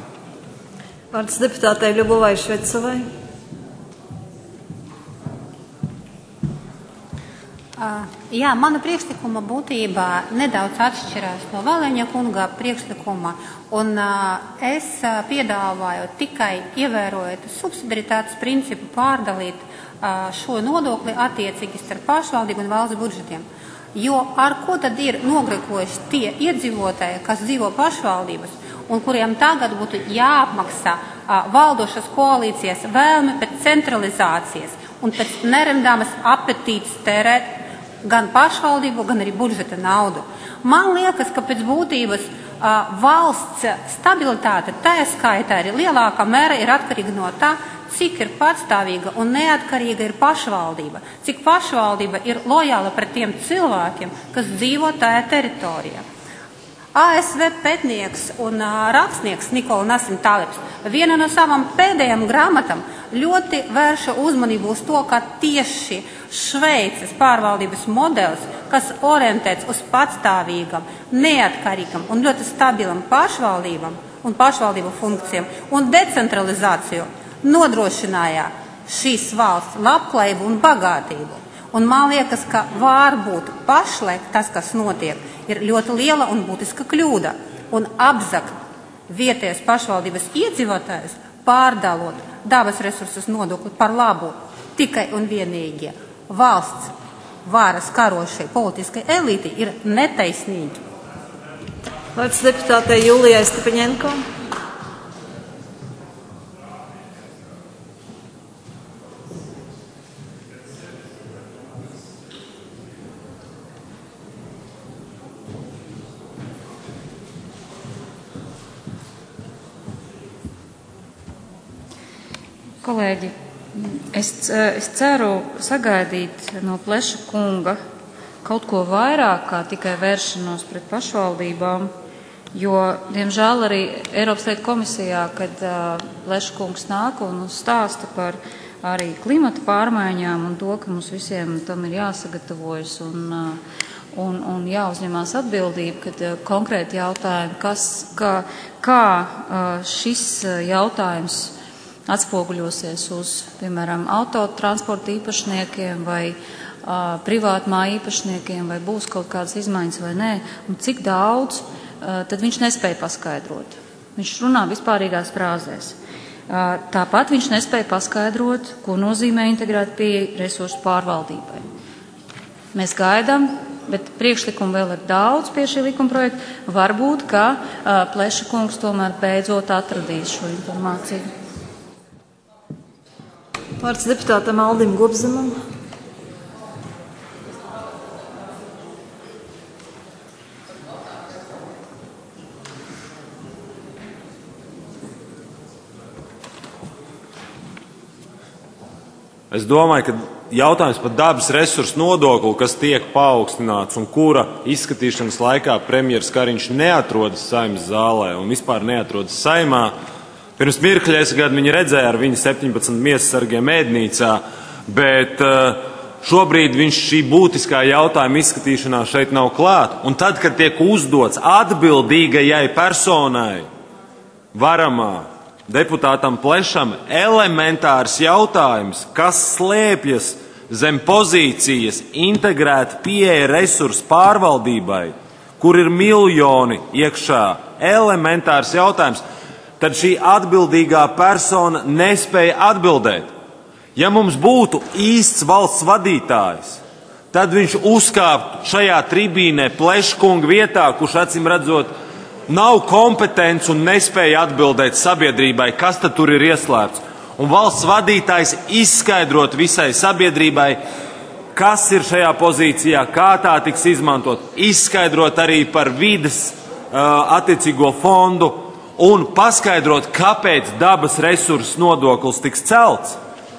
Vārds deputātei Ļubovai Švecovai. Uh, jā, mana priekšlikuma būtībā nedaudz atšķirās no Valēņa kunga priekšlikuma, un uh, es uh, piedāvāju tikai ievērojot subsidiaritātes principu pārdalīt uh, šo nodokli attiecīgi starp pašvaldību un valsts budžetiem. Jo ar ko tad ir nogrekojuši tie iedzīvotāji, kas dzīvo pašvaldības un kuriem tagad būtu jāapmaksā a, valdošas koalīcijas vēlme pēc centralizācijas un pēc neremdāmas apetītes tērēt gan pašvaldību, gan arī budžeta naudu. Man liekas, ka pēc būtības a, valsts stabilitāte tā skaitā arī lielākā mēra ir atkarīga no tā, cik ir patstāvīga un neatkarīga ir pašvaldība, cik pašvaldība ir lojāla pret tiem cilvēkiem, kas dzīvo tajā teritorijā. A S V pētnieks un uh, rakstnieks Nikola Nasim Talebs viena no savām pēdējām grāmatām ļoti vērša uzmanību uz to, ka tieši Šveices pārvaldības modelis, kas orientēts uz patstāvīgam, neatkarīgam un ļoti stabilam pašvaldībam un pašvaldību funkcijām un decentralizāciju, nodrošināja šīs valsts labklājību un bagātību. Un man liekas, ka varbūt pašlaik tas, kas notiek, ir ļoti liela un būtiska kļūda. Un apzakt vietējās pašvaldības iedzīvotājus, pārdalot dabas resursus nodokli par labu tikai un vienīgi valsts varas karošai politiskai elīti, ir netaisnīgi. Vārds deputātei Julijai Stepaņenko. Kolēģi, es, es ceru sagaidīt no Pleša kunga kaut ko vairāk kā tikai vēršanos pret pašvaldībām, jo, diemžēl, arī Eiropas lietu komisijā, kad uh, Pleša kungs nāk un stāsta par arī klimata pārmaiņām un to, ka mums visiem tam ir jāsagatavojas un, uh, un, un jāuzņemās atbildība, kad uh, konkrēti jautājumi, kas, kā, kā uh, šis jautājums atspoguļosies uz, piemēram, autotransporta īpašniekiem vai uh, privātmāju īpašniekiem, vai būs kaut kādas izmaiņas vai nē, un cik daudz, uh, tad viņš nespēja paskaidrot. Viņš runā vispārīgās frāzēs. Uh, tāpat viņš nespēja paskaidrot, ko nozīmē integrēt pieeja resursu pārvaldībai. Mēs gaidām, bet priekšlikumu vēl ir daudz pie šī likuma projekta. Varbūt, ka uh, Pleša kungs tomēr beidzot atradīs šo informāciju. Vārds deputātam Aldim Gobzemam. Es domāju, ka jautājums par dabas resursu nodokli, kas tiek paaugstināts un kura izskatīšanas laikā premjeras Kariņš neatrodas Saeimas zālē un vispār neatrodas Saeimā. Pirms mirkļa es gadu viņu redzēju ar viņu septiņpadsmit miesasargiem ēdnīcā, bet šobrīd viņš šī būtiskā jautājuma izskatīšanā šeit nav klāt. Un tad, kad tiek uzdots atbildīgajai personai, varamā, deputātam Plešam, elementārs jautājums, kas slēpjas zem pozīcijas integrēt pieeja resursu pārvaldībai, kur ir miljoni iekšā, elementārs jautājums, tad šī atbildīgā persona nespēja atbildēt. Ja mums būtu īsts valsts vadītājs, tad viņš uzkāptu šajā tribīnē Pleša kunga vietā, kurš acīm redzot nav kompetents un nespēja atbildēt sabiedrībai, kas tad tur ir ieslēpts. Un valsts vadītājs izskaidrot visai sabiedrībai, kas ir šajā pozīcijā, kā tā tiks izmantot, izskaidrot arī par vides uh, attiecīgo fondu un paskaidrot, kāpēc dabas resursu nodoklis tiks celts.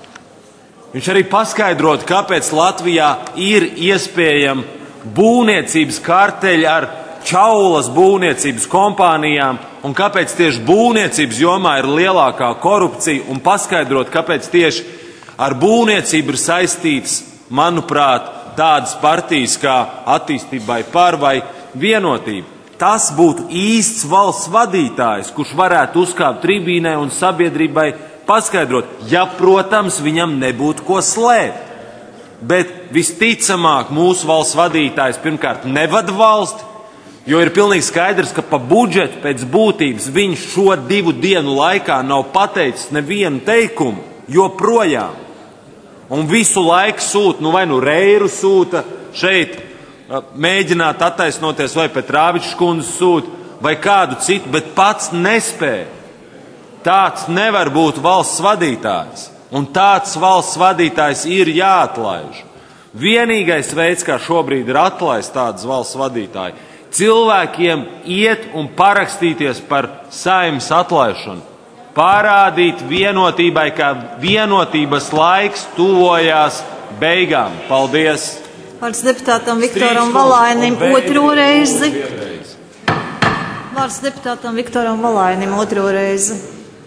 Viņš arī paskaidrot, kāpēc Latvijā ir iespējama būvniecības karteļi ar čaulas būvniecības kompānijām un kāpēc tieši būvniecības jomā ir lielākā korupcija un paskaidrot, kāpēc tieši ar būvniecību ir saistīts, manuprāt, tādas partijas kā Attīstībai par vai Vienotība. Tas būtu īsts valsts vadītājs, kurš varētu uzkāpt tribīnē un sabiedrībai paskaidrot, ja, protams, viņam nebūtu ko slēpt. Bet visticamāk mūsu valsts vadītājs pirmkārt nevada valsti, jo ir pilnīgi skaidrs, ka pa budžetu pēc būtības viņš šo divu dienu laikā nav pateicis nevienu teikumu, joprojām. Un visu laiku sūta, nu vai nu Reiru sūta šeit, mēģināt attaisnoties, vai Petrāvičs kundze sūta, vai kādu citu, bet pats nespēja. Tāds nevar būt valsts vadītājs, un tāds valsts vadītājs ir jāatlaiž. Vienīgais veids, kā šobrīd ir atlaist tādas valsts vadītāji, cilvēkiem iet un parakstīties par Saeimas atlaišanu, parādīt Vienotībai, ka Vienotības laiks tuvojās beigām. Paldies! Vārds deputātam Viktoram Valainim otro reizi. Vārds deputātam Viktoram Valainim otro reizi.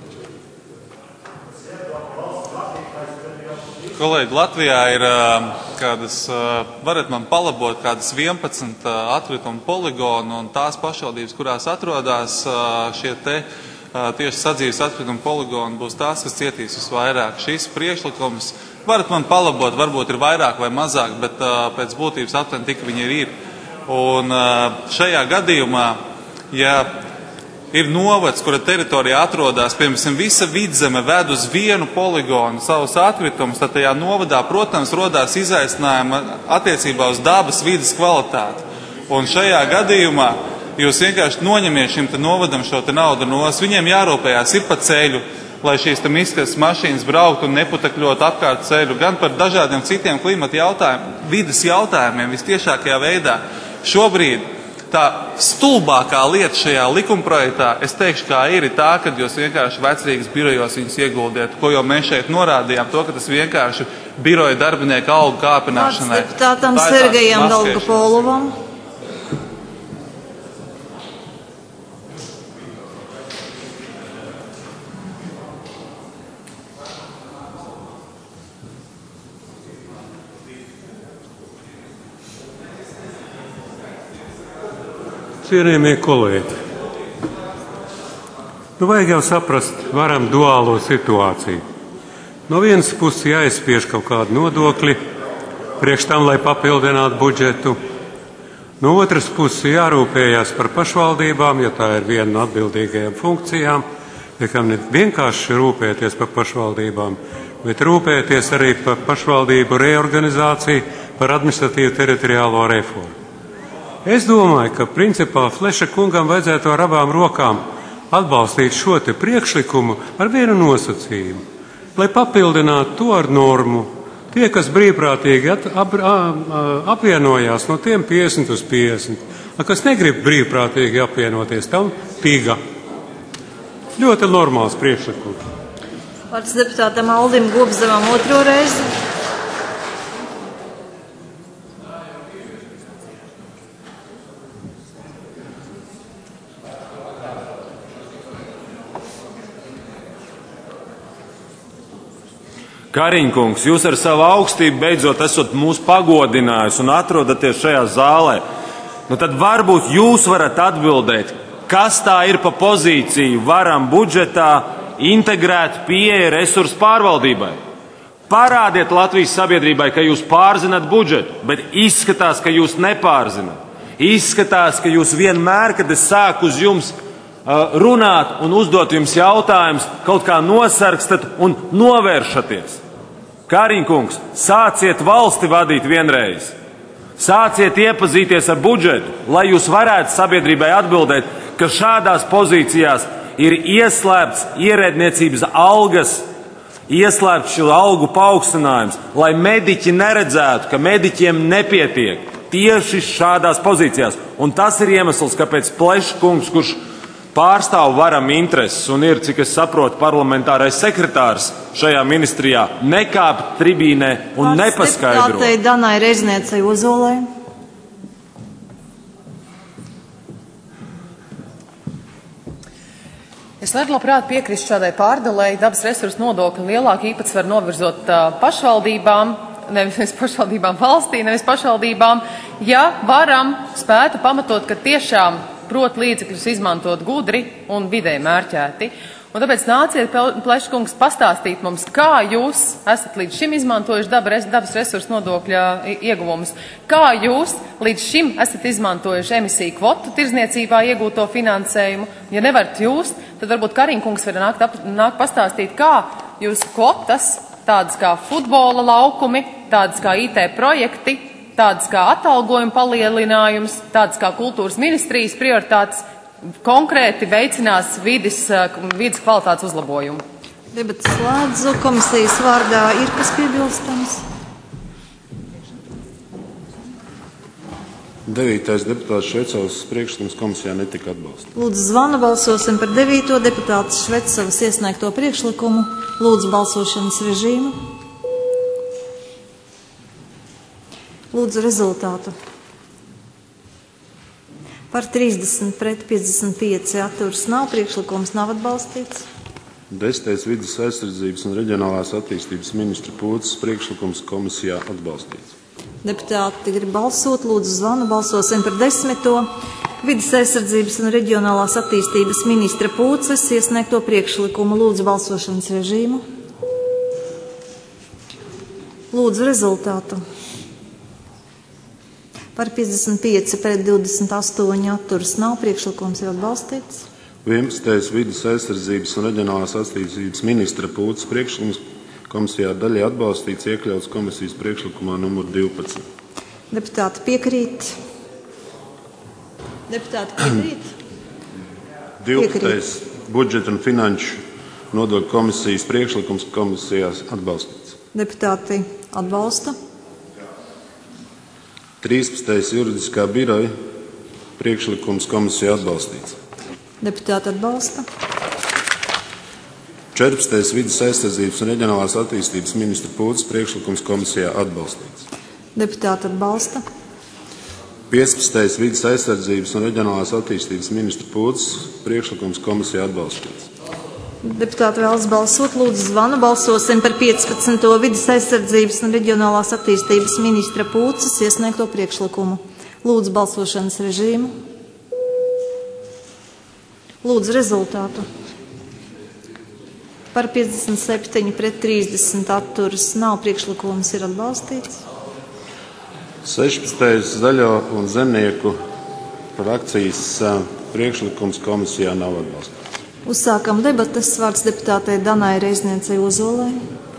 Kolēģi, Latvijā ir kādas, varat man palabot, kādas vienpadsmit atkritumu poligonu un tās pašvaldības, kurās atrodas šie te tieši sadzīves atkritumu poligoni, būs tās, kas cietīs visvairāk. Šis priekšlikums, varat man palabot, varbūt ir vairāk vai mazāk, bet pēc būtības aptuveni tik viņi ir. Un šajā gadījumā, ja ir novads, kura teritorijā atrodas, piemēram, visa vidzeme ved uz vienu poligonu savus atkritumus, tad tajā novadā, protams, rodās izaicinājuma attiecībā uz dabas vidas kvalitāti. Un šajā gadījumā jūs vienkārši noņemiet šim te novadam šo te naudu nos. Viņiem jārūpējās ir pa ceļu, lai šīs te miskas mašīnas brauktu un neputekļot apkārt ceļu, gan par dažādiem citiem klimata jautājumiem, vidas jautājumiem vistiešākajā veidā. Šobrīd Tā stulbākā lieta šajā likumprojektā, es teikšu, kā ir, ir tā, ka jūs vienkārši vecrīgas birojos viņus ieguldiet, ko jau mēs šeit norādījām, to, ka tas vienkārši biroja darbinieku algu kāpināšanai. Deputātam Sergejam Dolgopolovam. Cienījamie kolēģi, nu vajag jau saprast, varam duālo situāciju. No vienas puses jāizspiež kaut kādu nodokli, priekš tam, lai papildinātu budžetu. No otras puses jārūpējās par pašvaldībām, jo tā ir viena no atbildīgajām funkcijām, nekam ne vienkārši rūpēties par pašvaldībām, bet rūpēties arī par pašvaldību reorganizāciju, par administratīvu teritoriālo reformu. Es domāju, ka principā Fleša kungam vajadzētu ar abām rokām atbalstīt šo te priekšlikumu ar vienu nosacījumu, lai papildinātu to ar normu. Tie, kas brīvprātīgi at, ap, apvienojās, no tiem piecdesmit uz piecdesmit, kas negrib brīvprātīgi apvienoties, tam piga. Ļoti normāls priekšlikums. Vārds deputātam Aldim Gobzevam otro reizi. Kariņkungs, jūs ar savu augstību beidzot esat mūs pagodinājis un atrodaties šajā zālē. Nu tad varbūt jūs varat atbildēt, kas tā ir pa pozīciju varam budžetā integrēt pieeja resursu pārvaldībai. Parādiet Latvijas sabiedrībai, ka jūs pārzināt budžetu, bet izskatās, ka jūs nepārzināt. Izskatās, ka jūs vienmēr, kad es sāku uz jums uh, runāt un uzdot jums jautājumus, kaut kā nosargstat un novēršaties. Kariņkungs, sāciet valsti vadīt vienreiz. Sāciet iepazīties ar budžetu, lai jūs varētu sabiedrībai atbildēt, ka šādās pozīcijās ir ieslēpts ierēdniecības algas, ieslēpts šo algu paaugstinājums, lai mediķi neredzētu, ka mediķiem nepietiek tieši šādās pozīcijās. Un tas ir iemesls, kāpēc Pleša kungs, kurš pārstāv varam intereses un ir, cik es saprotu, parlamentārais sekretārs šajā ministrijā, nekāp tribīnē un Vārds nepaskaidro. deputātei Danai Rezniecei Ozolai. Es varu labprāt piekrist šādai pārdalēji, dabas resursu nodokļu lielāku īpatsvaru novirzot uh, pašvaldībām, nevis pašvaldībām valstī, nevis pašvaldībām, ja varam spētu pamatot, ka tiešām prot līdzekļus izmantot gudri un vidē mērķēti. Un tāpēc nāciet, Pleša kungs, pastāstīt mums, kā jūs esat līdz šim izmantojuši dabas resursu nodokļa ieguvumus, kā jūs līdz šim esat izmantojuši emisiju kvotu tirzniecībā iegūto finansējumu. Ja nevarat jūs, tad varbūt Kariņkungs var nākt, ap, nākt pastāstīt, kā jūs kvotas, tādas kā futbola laukumi, tādas kā I T projekti, tādas kā atalgojuma palielinājums, tādas kā kultūras ministrijas prioritātes, konkrēti veicinās vides, vides kvalitātes uzlabojumu. Debates slēdzu. Komisijas vārdā ir kas piebilstams? Devītais deputāts Švecovs priekšlikums komisijā netika atbalstīts. Lūdzu, zvanu balsosim par devīto deputātu Švecovas iesniegto priekšlikumu. Lūdzu, balsošanas režīmu. Lūdzu, rezultātu. Par trīsdesmit pret piecdesmit pieci atturas nav, priekšlikums nav atbalstīts. Desmitais vides aizsardzības un reģionālās attīstības ministra Pūces priekšlikums komisijā atbalstīts. Deputāti grib balsot, lūdzu zvanu, balsosim par desmito. Vides aizsardzības un reģionālās attīstības ministra Pūces iesniegto priekšlikumu. Lūdzu balsošanas režīmu. Lūdzu rezultātu. Par piecdesmit pieci pret divdesmit astoņi atturas nav, priekšlikums ir atbalstīts. vienpadsmitais vides aizsardzības un reģionālās attīstības ministra Pūces priekšlikums komisijā daļai atbalstīts, iekļauts komisijas priekšlikumā numur divpadsmit. Deputāti piekrīt. Deputāti piekrīt. divpadsmitais budžeta un finanšu nodokļu komisijas priekšlikums komisijās atbalstīts. Deputāti atbalsta. trīspadsmitais juridiskā biroja Priekšlikums komisijā atbalstīts. Deputāti atbalsta. četrpadsmitais Vides aizsardzības un reģionālās attīstības ministra Pūces priekšlikums komisijā atbalstīts. Deputāti atbalsta. piecpadsmitais Vides aizsardzības un reģionālās attīstības ministra Pūces priekšlikums komisijā atbalstīts. Deputāti vēlas balsot, lūdzu zvanu. Balsosim par piecpadsmito Vides aizsardzības un reģionālās attīstības ministra Pūces iesniegto priekšlikumu. Lūdzu balsošanas režīmu. Lūdzu rezultātu. Par piecdesmit septiņi pret trīsdesmit atturas nav, priekšlikums ir atbalstīts. sešpadsmitais Zaļo un zemnieku frakcijas priekšlikums komisijā nav atbalstīts. Uzsākam debates. Vārds deputātei Danai Reizniecei Ozolei.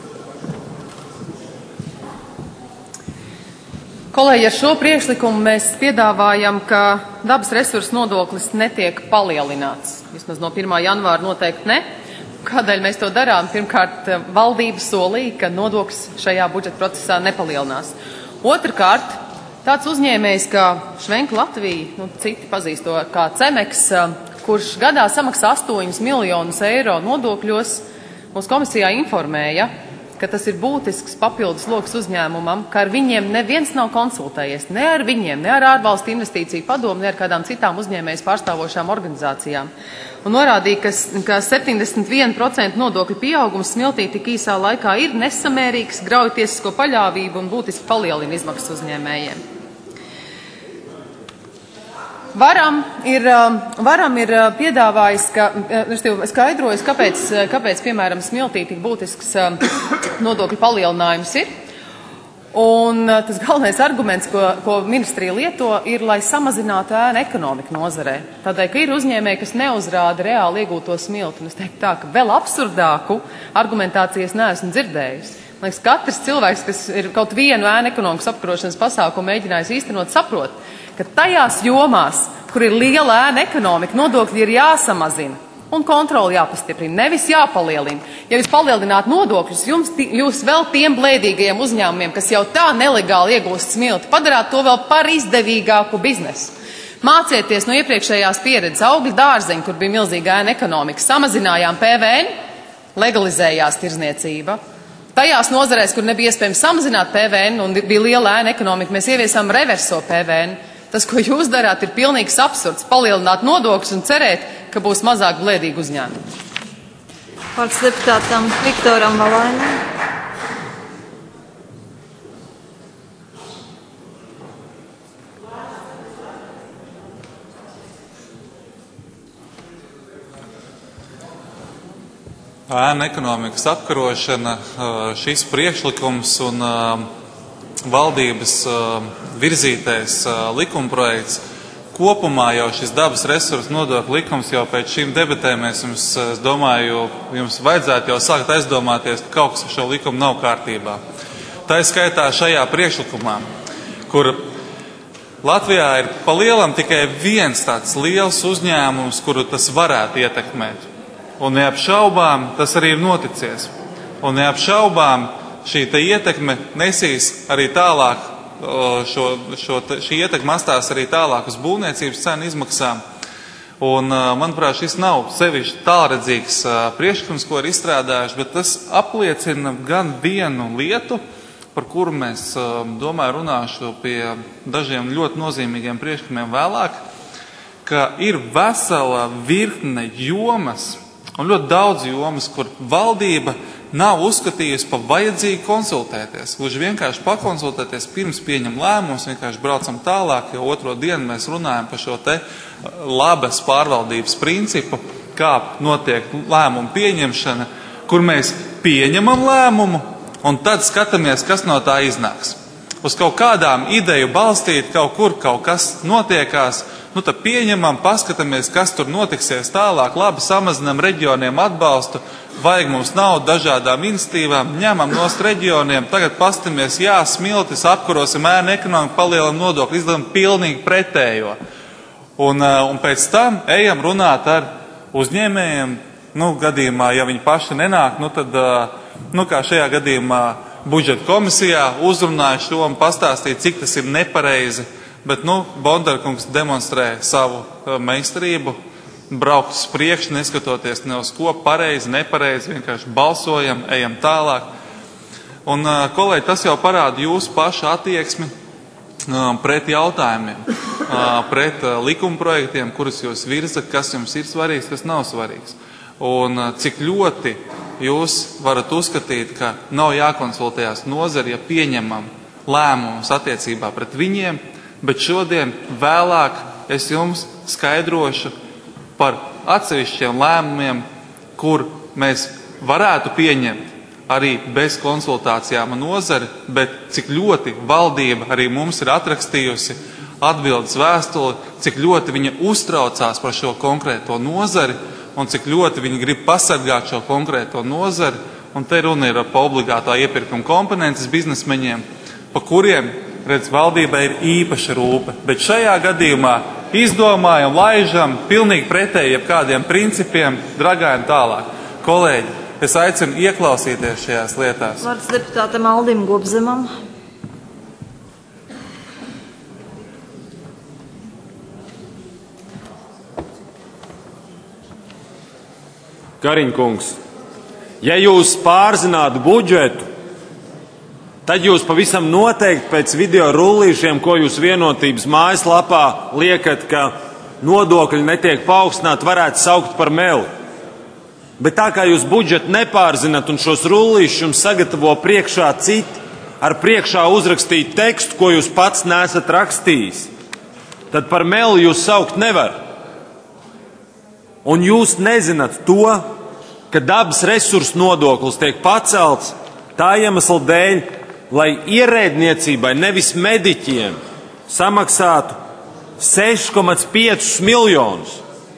Kolēģi, ar šo priekšlikumu mēs piedāvājam, ka dabas resursu nodoklis netiek palielināts. Vismaz no pirmā janvāra noteikti ne. Kādēļ mēs to darām? Pirmkārt, valdība solīja, ka nodoklis šajā budžeta procesā nepalielinās. Otrkārt, tāds uzņēmējs kā Švenka Latvija, nu, citi pazīst to kā Cemeks, kurš gadā samaksā astoņus miljonus eiro nodokļos, mūsu komisijā informēja, ka tas ir būtisks papildus loks uzņēmumam, ka ar viņiem neviens nav konsultējies, ne ar viņiem, ne ar ārvalstu investīciju padomu, ne ar kādām citām uzņēmējas pārstāvošām organizācijām. Un norādīja, ka, ka septiņdesmit viens procents nodokļu pieaugums smiltī tik īsā laikā ir nesamērīgs, grauj tiesisko paļāvību un būtiski palielina izmaksas uzņēmējiem. Varam ir, varam ir piedāvājis, ka, skaidrojas, kāpēc, kāpēc, piemēram, smiltī tik būtisks nodokļu palielinājums ir. Un tas galvenais arguments, ko, ko ministrija lieto, ir, lai samazinātu ēnu ekonomiku nozarē. Tādēļ, ka ir uzņēmēji, kas neuzrāda reāli iegūto smilti. Un es teiktu tā, ka vēl absurdāku argumentācijas neesmu dzirdējusi. Man liekas, katrs cilvēks, kas ir kaut vienu ēnu ekonomikas apkarošanas pasākumu mēģinājis īstenot, saprot, ka tajās jomās, kur ir liela ēna ekonomika, nodokļi ir jāsamazina un kontroli jāpastiprina, nevis jāpalielina. Ja jūs palielinātu nodokļus, jums, jūs vēl tiem blēdīgajiem uzņēmumiem, kas jau tā nelegāli iegūst smilti, padarāt to vēl par izdevīgāku biznesu. Mācieties no iepriekšējās pieredzes. Augļu dārzeņi, kur bija milzīga ēna ekonomika, samazinājām P V N, legalizējās tirzniecība. Tajās nozarēs, kur nebija iespējams samazināt P V N un bija liela ēna ekonomika, mēs ieviesām reverso P V N. Tas, ko jūs darāt, ir pilnīgs absurds - palielināt nodokļus un cerēt, ka būs mazāk blēdīgi uzņēmumi. Vārds deputātam Viktoram Valainam. Ēna ekonomikas apkarošana, šis priekšlikums un valdības virzītais likumprojekts. Kopumā jau šis dabas resursu nodokļu likums jau pēc šīm debatēm mēs jums, es domāju, jums vajadzētu jau sākt aizdomāties, ka kaut kas ar šo likumu nav kārtībā. Tā ir skaitā šajā priekšlikumā, kur Latvijā ir pa lielam tikai viens tāds liels uzņēmums, kuru tas varētu ietekmēt. Un neapšaubām tas arī ir noticies. Un neapšaubām šī te ietekme nesīs arī tālāk, šo, šo, šī ietekme atstās arī tālāk uz būvniecības cenu izmaksām. Un, manuprāt, šis nav sevišķi tālredzīgs priekšlikums, ko ir izstrādājuši, bet tas apliecina gan vienu lietu, par kuru mēs, domāju, runāšu pie dažiem ļoti nozīmīgiem priekšlikumiem vēlāk, ka ir vesela virkne jomas un ļoti daudz jomas, kur valdība nav uzskatījusi par vajadzīgu konsultēties. Gluži vienkārši pakonsultēties pirms pieņem lēmumus, vienkārši braucam tālāk, jo otro dienu mēs runājam par šo te labas pārvaldības principu, kā notiek lēmumu pieņemšana, kur mēs pieņemam lēmumu un tad skatāmies, kas no tā iznāks. Uz kaut kādām ideju balstīt, kaut kur kaut kas notiekās, nu tad pieņemam, paskatāmies, kas tur notiksies tālāk, labi samazinam reģioniem atbalstu, vajag mums naudu dažādām institīvām, ņemam nost reģioniem, tagad paskatāmies, jā, smiltis, apkarosim ēnu ekonomiku, palielam nodokli, izdarām pilnīgi pretējo. Un, un pēc tam ejam runāt ar uzņēmējiem, nu, gadījumā, ja viņi paši nenāk, nu tad, nu, kā šajā gadījumā budžeta komisijā uzrunāja šo un pastāstīja, cik tas ir nepareizi Bet, nu, Bondarkungs demonstrē savu meistarību, braukt uz priekšu, neskatoties ne uz ko, pareizi, nepareizi, vienkārši balsojam, ejam tālāk. Un, kolēģi, tas jau parāda jūsu pašu attieksmi pret jautājumiem, pret likumprojektiem, kurus jūs virzat, kas jums ir svarīgs, kas nav svarīgs. Un cik ļoti jūs varat uzskatīt, ka nav jākonsultējās nozari, ja pieņemam lēmumus attiecībā pret viņiem, bet šodien vēlāk es jums skaidrošu par atsevišķiem lēmumiem, kur mēs varētu pieņemt arī bez konsultācijām ar nozari, bet cik ļoti valdība arī mums ir atrakstījusi atbildes vēstuli, cik ļoti viņa uztraucās par šo konkrēto nozari un cik ļoti viņi grib pasargāt šo konkrēto nozari. Un te runa ir par obligātā iepirkuma komponentes biznesmeņiem, pa kuriem, redz, valdībai ir īpaša rūpe. Bet šajā gadījumā izdomājam, laižam, pilnīgi pretēji jebkādiem principiem, dragājam tālāk. Kolēģi, es aicinu ieklausīties šajās lietās. Vārds deputātam Aldim Gobzemam. Kariņkungs, ja jūs pārzinātu budžetu, tad jūs pavisam noteikti pēc video rullīšiem, ko jūs Vienotības mājaslapā liekat, ka nodokļi netiek paaugstināti, varētu saukt par meli. Bet tā kā jūs budžetu nepārzinat un šos rullīšus jums sagatavo priekšā citi, ar priekšā uzrakstīt tekstu, ko jūs pats nesat rakstījis, tad par meli jūs saukt nevar. Un jūs nezināt to, ka dabas resursu nodoklis tiek pacelts tā iemesla dēļ, lai ierēdniecībai, nevis mediķiem, samaksātu seši komats pieci miljonus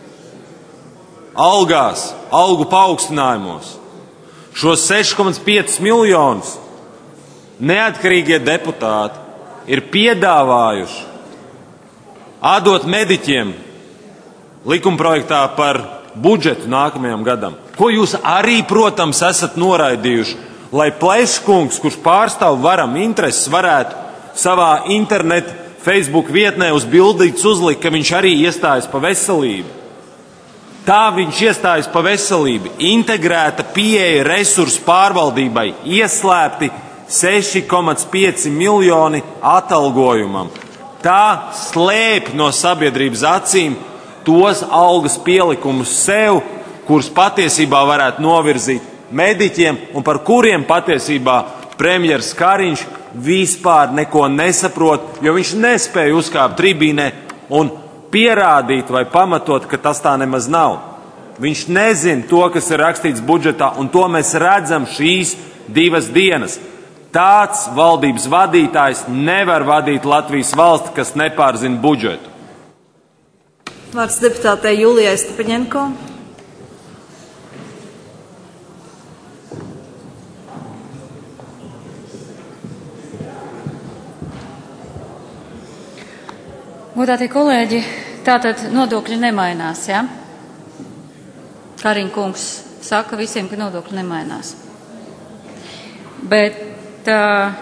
algās, algu paaugstinājumos. Šos seši komats pieci miljonus neatkarīgie deputāti ir piedāvājuši atdot mediķiem likumprojektā par budžetu nākamajam gadam, ko jūs arī, protams, esat noraidījuši, lai Pleškungs, kurš pārstāv Varam intereses, varētu savā interneta Facebook vietnē uz bildītes uzlikt, ka viņš arī iestājas pa veselību. Tā viņš iestājas pa veselību. Integrēta pieeja resursu pārvaldībai, ieslēpti seši komats pieci miljoni atalgojumam. Tā slēpj no sabiedrības acīm tos algas pielikumus sev, kurus patiesībā varētu novirzīt mediķiem un par kuriem patiesībā premjers Kariņš vispār neko nesaprot, jo viņš nespēja uzkāpt tribīnē un pierādīt vai pamatot, ka tas tā nemaz nav. Viņš nezina to, kas ir rakstīts budžetā, un to mēs redzam šīs divas dienas. Tāds valdības vadītājs nevar vadīt Latvijas valsti, kas nepārzina budžetu. Vārds deputātei Julijai Stepaņenko. Godātie kolēģi, tātad nodokļi nemainās, ja? Kariņkungs saka visiem, ka nodokļi nemainās. Bet uh,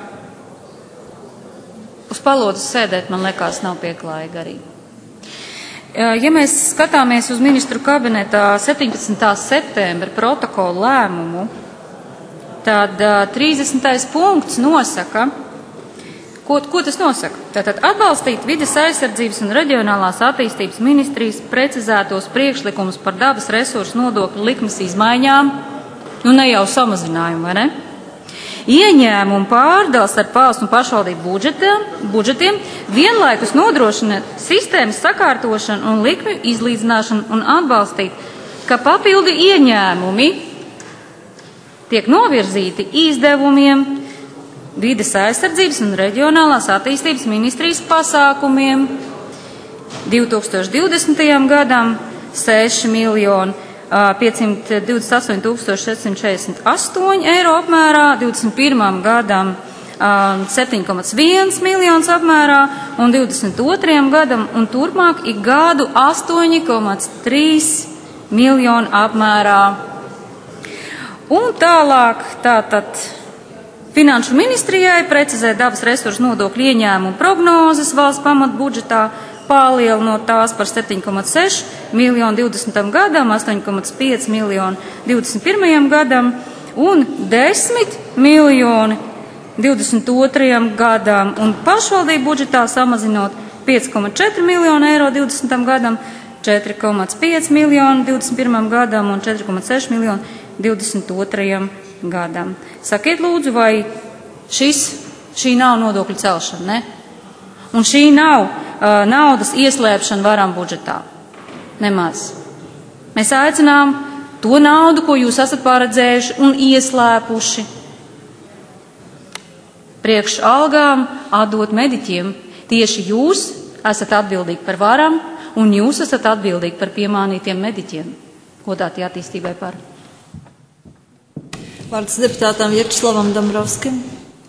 uz palodzes sēdēt, man liekas, nav pieklājīgi arī. Ja mēs skatāmies uz ministru kabinetā septiņpadsmitā septembra protokolu lēmumu, tad trīsdesmitais punkts nosaka, ko, ko tas nosaka? Tātad atbalstīt vides aizsardzības un reģionālās attīstības ministrijas precizētos priekšlikumus par dabas resursu nodokļu likmes izmaiņām, nu ne jau samazinājumu, vai ne? Ieņēmumu pārdals ar valsts un pašvaldību budžetiem, budžetiem vienlaikus nodrošina sistēmas sakārtošanu un likmju izlīdzināšanu un atbalstīt, ka papildu ieņēmumi tiek novirzīti izdevumiem, vides aizsardzības un reģionālās attīstības ministrijas pasākumiem. divi tūkstoši divdesmitajam gadam seši miljoni piecsimt divdesmit astoņi tūkstoši septiņsimt četrdesmit astoņi eiro apmērā, divdesmit pirmajam gadam septiņi komats viens miljons apmērā un divdesmit otrajam gadam un turpmāk ik gadu astoņi komats trīs miljonu apmērā. Un tālāk tātad Finanšu ministrijai precizē dabas resursu nodokļu ieņēmumu prognozes valsts pamatbudžetā, palielinot tās par septiņi komats seši miljonu divdesmitajam gadam, astoņi komats pieci miljonu divdesmit pirmajam gadam un desmit miljoni divdesmit otrajam gadam, un pašvaldību budžetā samazinot pieci komats četri miljonu eiro divdesmitajam gadam, četri komats pieci miljonu divdesmit pirmajam gadam un četri komats seši miljonu divdesmit otrajam gadam. Sakiet lūdzu, vai šis, šī nav nodokļu celšana, ne? Un šī nav uh, naudas ieslēpšana varam budžetā. Nemaz. Mēs aicinām to naudu, ko jūs esat paredzējuši un ieslēpuši priekš algām atdot mediķiem. Tieši jūs esat atbildīgi par varam un jūs esat atbildīgi par piemānītiem mediķiem. Godātie attīstībai par. Vārds deputātam Vjačeslavam Dombrovskim.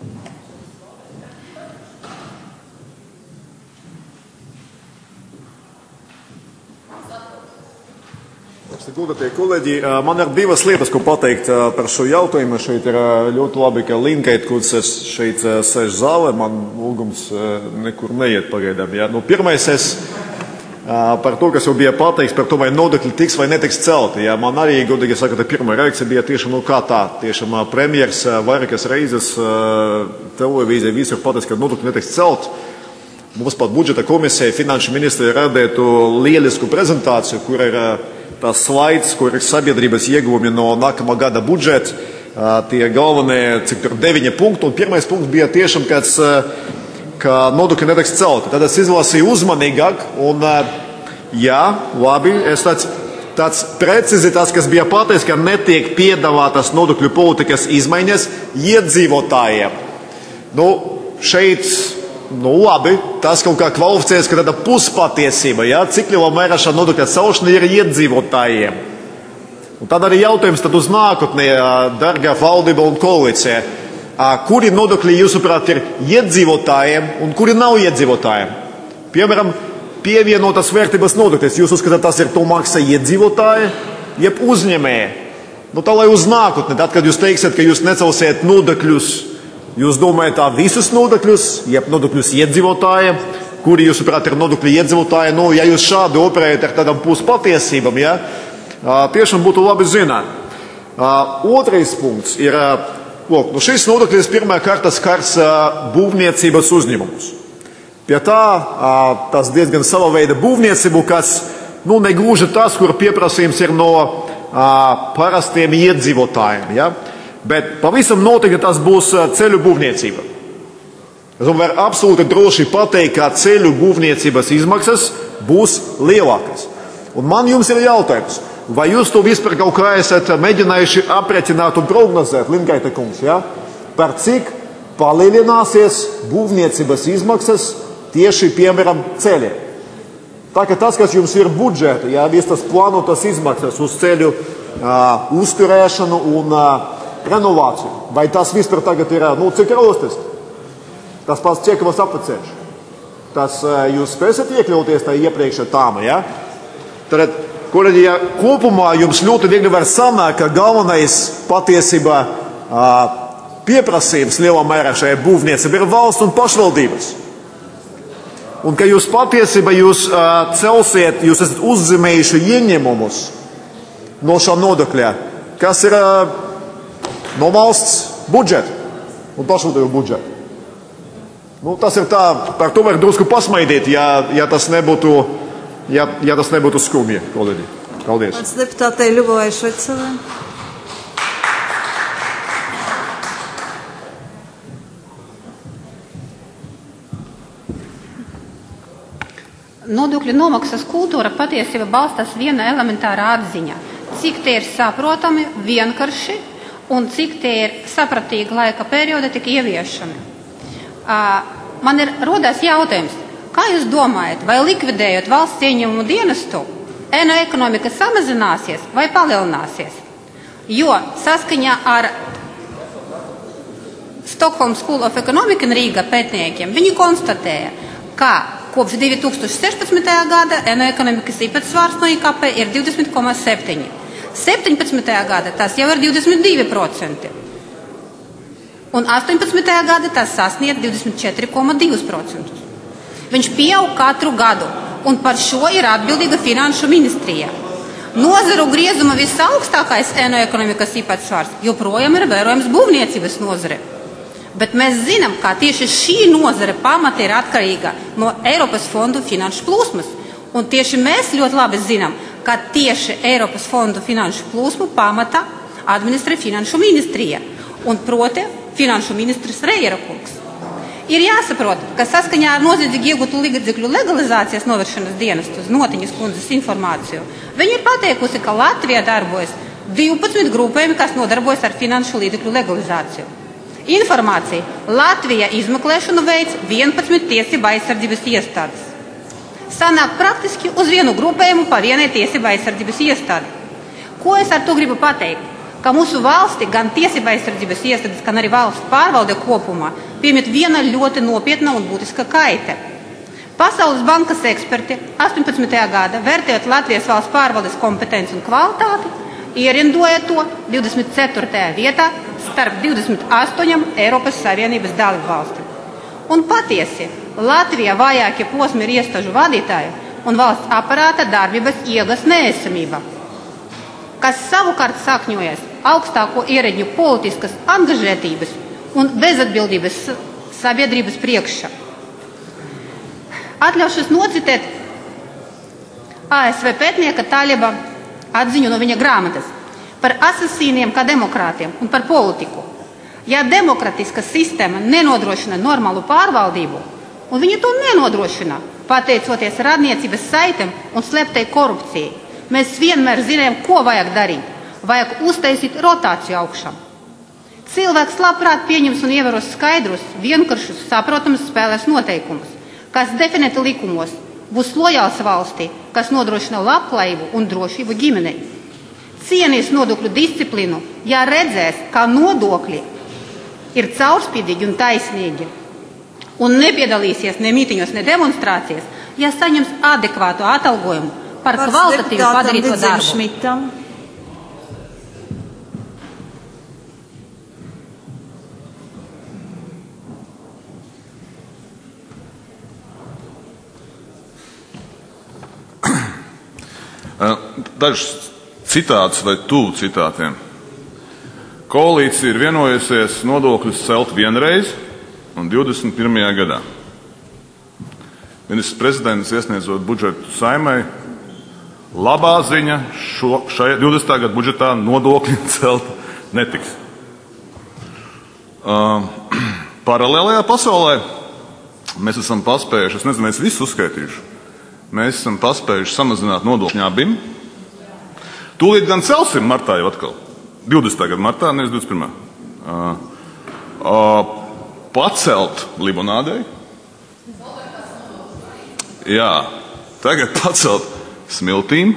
Godātie kolēģi, man ir divas lietas, ko pateikt par šo jautājumu. Šeit ir ļoti labi, ka Linkēt, kurš šeit sēž zālē, man lūgums nekur neiet pagaidām. Ja? Nu, pirmais es par to, kas jau bija pateikts, par to, vai nodokļi tiks vai netiks celti. Ja? Man arī, godīgi sakot, pirmā reakcija bija tiešām, nu kā tā, tiešām premjers vairākas reizes televīzija visur pateiks, ka nodokļi netiks celt. Mums pat budžeta komisija, finanšu ministri radētu lielisku prezentāciju, kur ir tas slaids, kur ir sabiedrības ieguvumi no nākamā gada budžeta, tie galvenie, cik tur deviņi punkti, un pirmais punkts bija tiešām kāds, ka nodokļi netiks celti. Tad es izlasīju uzmanīgāk, un jā, labi, es tāds, tāds precizi tas, kas bija pateicis, ka netiek piedāvātas nodokļu politikas izmaiņas iedzīvotājiem. Nu, šeit, nu labi, tas kaut kā kvalificējas, ka tāda puspatiesība, ja? Cik lielā mērā šā nodokļa celšana ir iedzīvotājiem. Un tad arī jautājums tad uz nākotnē, dargā valdība un koalīcija, kuri nodokļi jūsuprāt ir iedzīvotājiem un kuri nav iedzīvotājiem. Piemēram, pievienotas vērtības nodokļas, jūs uzskatāt, tas ir to maksā iedzīvotāji, jeb uzņēmēji. Nu tā lai uz nākotnē, tad, kad jūs teiksiet, ka jūs necelsiet nodokļus, jūs domājat tā visus nodokļus, jeb nodokļus iedzīvotājiem, kuri jūsuprāt ir nodokļi iedzīvotāji, nu, ja jūs šādi operējat ar tādām puspatiesībām, ja, tiešām būtu labi zināt. Otrais punkts ir, lūk, nu šis nodokļis pirmā kārtas kārs būvniecības uzņēmumus. Pie tā, tas diezgan sava veida būvniecību, kas, nu, negluži tas, kur pieprasījums ir no parastiem iedzīvotājiem, ja. Bet pavisam noteikti tas būs ceļu būvniecība. Es varu absolūti droši pateikt, ka ceļu būvniecības izmaksas būs lielākas. Un man jums ir jautājums, vai jūs to vispār kaut kā esat mēģinājuši aprēķināt un prognozēt, Linkaita kungs, ja? Par cik palielināsies būvniecības izmaksas tieši, piemēram, ceļiem? Tā ka tas, kas jums ir budžeta, ja, viss tas plānotas izmaksas uz ceļu uh, uzturēšanu un uh, renovāciju. Vai tas vispār tagad ir, nu, cik rostas? Tas pats Čekavas apceļš. Tas jūs spēsiet iekļauties tā iepriekšā tāma, ja? Tad, kolēģi, ja kopumā jums ļoti viegli var sanākt, ka galvenais patiesībā pieprasījums lielā mērā šajā būvniecībā ir valsts un pašvaldības. Un ka jūs patiesībā jūs celsiet, jūs esat uzzīmējuši ieņēmumus no šā nodokļa, kas ir no valsts budžeta un pašvaldību budžeta. Nu, tas ir tā, par to var drusku pasmaidīt, ja, ja tas nebūtu, ja, ja tas nebūtu skumji, kolēģi. Paldies. Pēc deputātei Ļuvovai Švecovai. Nodokļu nomaksas kultūra patiesībā balstās viena elementāra atziņa. Cik tie ir saprotami, vienkārši un cik tie ir sapratīgi laika perioda tik ieviešami. Uh, man ir rodās jautājums, kā jūs domājat, vai likvidējot valsts ieņēmumu dienestu, ēnu ekonomika samazināsies vai palielināsies? Jo saskaņā ar Stockholm School of Economics un Rīga pētniekiem viņi konstatēja, ka kopš divi tūkstoši sešpadsmitajā gada ēnu ekonomikas īpatsvars no I K P ir divdesmit komats septiņi. septiņpadsmitajā gada tas jau ir divdesmit divi procenti. un astoņpadsmitajā gadā tas sasniedz divdesmit četri komats divi procenti. Viņš pieaug katru gadu, un par šo ir atbildīga Finanšu ministrija. Nozaru griezuma visaugstākais ēnu ekonomikas īpatsvars joprojām ir vērojams būvniecības nozare. Bet mēs zinām, ka tieši šī nozare pamata ir atkarīga no Eiropas fondu finanšu plūsmas. Un tieši mēs ļoti labi zinām, ka tieši Eiropas fondu finanšu plūsmu pamata administrē Finanšu ministrija. Un proti Finanšu ministrs Reiera kungs. Ir jāsaprot, ka saskaņā ar noziedzīgi iegūtu līdzekļu legalizācijas novēršanas dienestu uz Notiņas kundzes informāciju, viņi ir pateikusi, ka Latvijā darbojas divpadsmit grupējumi, kas nodarbojas ar finanšu līdzekļu legalizāciju. Informācija. Latvijā izmeklēšanu veids vienpadsmit tiesība aizsardzības iestādes. Sanāk praktiski uz vienu grupējumu pa vienai tiesība aizsardzības iestādi. Ko es ar to gribu pateikt? Ka mūsu valsti gan tiesība aizsardzības iestādes, gan arī valsts pārvalde kopumā piemīt viena ļoti nopietna un būtiska kaite. Pasaules bankas eksperti astoņpadsmitajā gada, vērtējot Latvijas valsts pārvaldes kompetenci un kvalitāti, ierindoja to divdesmit ceturtajā vietā starp divdesmit astoņām Eiropas Savienības dalību valstīm. Un patiesi, Latvijā vājākie posmi ir iestāžu vadītāju un valsts aparāta darbības iegas neesamība, kas savukārt sakņojas augstāko ierēģņu politiskas angažētības un bezatbildības sabiedrības priekšā. Atļaušos nocitēt A S V pētnieka Taliba atziņu no viņa grāmatas par asasīniem kā demokrātiem un par politiku. Ja demokratiska sistēma nenodrošina normālu pārvaldību, un viņa to nenodrošina, pateicoties radniecības saitēm un slēptai korupcijai, mēs vienmēr zinām, ko vajag darīt. Vajag uztaisīt rotāciju augšām. Cilvēks labprāt pieņems un ievēros skaidrus, vienkāršus, saprotamus spēles noteikumus, kas definēti likumos, būs lojāls valstī, kas nodrošina labklājību un drošību ģimenei. Cienīs nodokļu disciplīnu, ja redzēs, ka nodokļi ir caurspīdīgi un taisnīgi, un nepiedalīsies ne mītiņos, ne demonstrācijas, ja saņems adekvātu atalgojumu par kvalitatīvu padarīto darbu. Šmitam. Dažs citāts vai tuvu citātiem. Koalīcija ir vienojusies nodokļus celt vienreiz un divdesmit pirmajā gadā. Ministrs prezidents iesniedzot budžetu Saeimai, labā ziņa šo, šajā divdesmitā gada budžetā nodokļi celt netiks. Uh, paralēlajā pasaulē mēs esam paspējuši, es nezinu, es visu uzskaitīšu, mēs esam paspējuši samazināt nodokļu abim. Tūlīt gan celsim martā jau atkal. divdesmitā gada martā, nevis divdesmit pirmā. Uh, uh, pacelt limonādei. Jā, tagad pacelt smiltīm.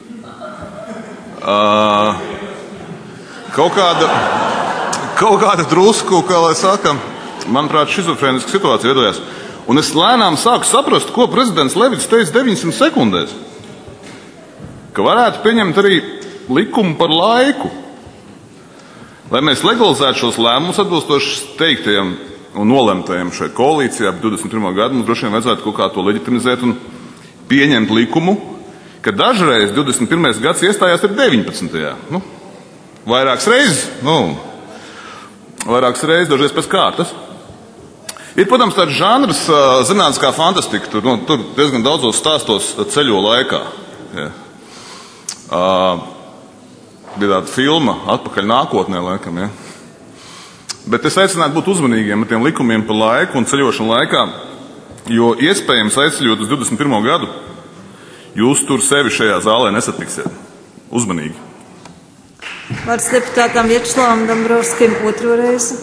Uh, kaut kāda, kaut kāda drusku, kā lai saka, manuprāt, šizofrēniska situācija veidojās. Un es lēnām sāku saprast, ko prezidents Levits teica deviņsimt sekundēs. Ka varētu pieņemt arī likumu par laiku. Lai mēs legalizētu šos lēmumus atbilstoši teiktajiem un nolemtajiem šeit koalīcijā ap divdesmit pirmo gadu, mums droši vien vajadzētu kaut kā to leģitimizēt un pieņemt likumu, ka dažreiz divdesmit pirmais gads iestājās ar deviņpadsmitajā. Nu, vairākas reizes, nu, vairākas reizes, dažreiz pēc kārtas. Ir, protams, tāds žanrs, zinātniskā fantastika, tur, nu, tur diezgan daudzos stāstos ceļo laikā. Ja. Uh, bija tāda filma Atpakaļ nākotnē, laikam, ja. Bet es aicinātu būt uzmanīgiem ar tiem likumiem par laiku un ceļošanu laikā, jo iespējams aizceļot uz divdesmit pirmo gadu, jūs tur sevi šajā zālē nesatiksiet. Uzmanīgi. Vārds deputātam Vjačeslavam Dombrovskim otro reizi.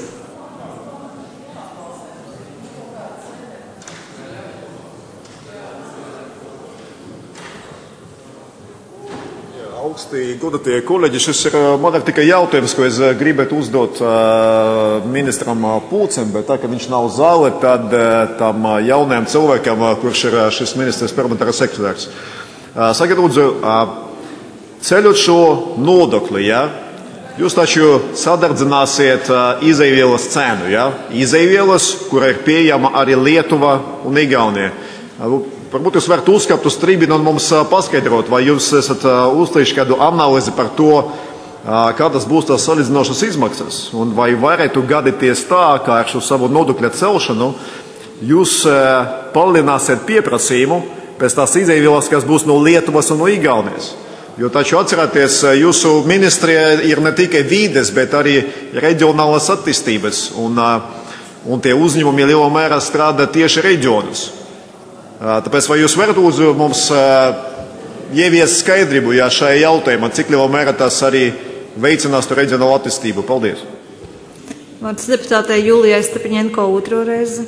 Augstī godatie kolēģi, šis ir man ir tikai jautājums, ko es gribētu uzdot uh, ministram Pūcem, bet tā, ka viņš nav zāle, tad uh, tam jaunajam cilvēkam, uh, kurš ir uh, šis ministrs parlamentārais sekretārs. Uh, Sakiet, lūdzu, uh, ceļot šo nodokli, ja, Jūs taču sadardzināsiet izeivielas cenu, ja? Izeivielas, kura ir pieejama arī Lietuva un Igaunija. Varbūt jūs varat uzkāpt uz tribīnu un mums paskaidrot, vai jūs esat uzlījuši kādu analīzi par to, kādas būs tās salīdzinošas izmaksas, un vai varētu gadīties tā, kā ar šo savu nodokļa celšanu jūs palielināsiet pieprasījumu pēc tās izeivielas, kas būs no Lietuvas un no Igaunijas. Jo taču atcerieties, jūsu ministrija ir ne tikai vīdes, bet arī reģionālas attīstības, un, un tie uzņēmumi lielā mērā strādā tieši reģionus. Tāpēc vai jūs varat uz mums ieviest skaidrību, ja šajā jautājumā, cik lielā mērā tas arī veicinās to reģionālu attīstību? Paldies. Vārds deputātei Julijai Stepaņenko otro reizi.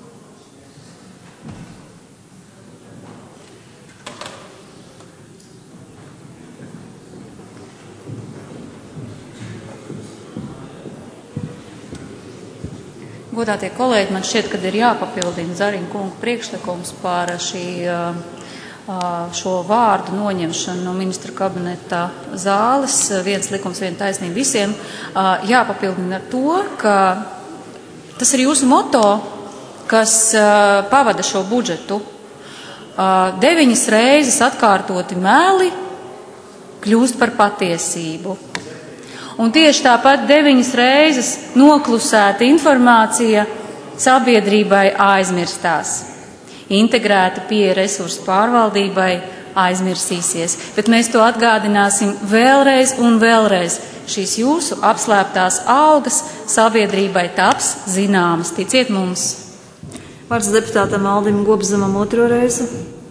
Godātie kolēģi, man šķiet, ka ir jāpapildina Zariņa kunga priekšlikums par šī, šo vārdu noņemšanu no ministra kabineta zāles. Viens likums, viena taisnība visiem. Jāpapildina ar to, ka tas ir jūsu moto, kas pavada šo budžetu. Deviņas reizes atkārtoti meli kļūst par patiesību. Un tieši tāpat deviņas reizes noklusēta informācija sabiedrībai aizmirstās. Integrēta pieeja resursu pārvaldībai aizmirsīsies, bet mēs to atgādināsim vēlreiz un vēlreiz. Šīs jūsu apslēptās algas sabiedrībai taps zināmas, ticiet mums. Vārds deputātam Aldim Gobzemam otro reizi.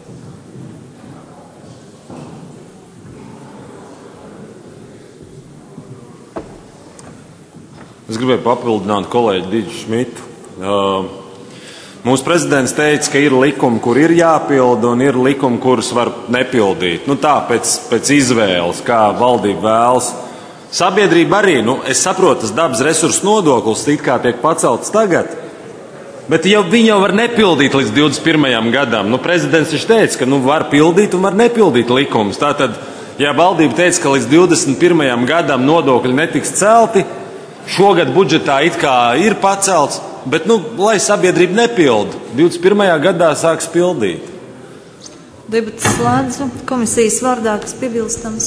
Es gribēju papildināt kolēģi Diģu Šmitu. Mūsu prezidents teica, ka ir likumi, kur ir jāpilda, un ir likumi, kurus var nepildīt. Nu tā, pēc, pēc izvēles, kā valdība vēlas. Sabiedrība arī, nu, es saprotu, tas dabas resursu nodoklis it kā tiek pacelts tagad, bet jau viņi jau var nepildīt līdz divdesmit pirmajam gadam. Nu, prezidents viņš teica, ka nu, var pildīt un var nepildīt likumus. Tātad, ja valdība teica, ka līdz divdesmit pirmajam gadam nodokļi netiks celti, šogad budžetā it kā ir pacelts, bet, nu, lai sabiedrība nepilda. divdesmit pirmajā gadā sāks pildīt. Debates slēdzu. Komisijas vārdā, kas piebilstams.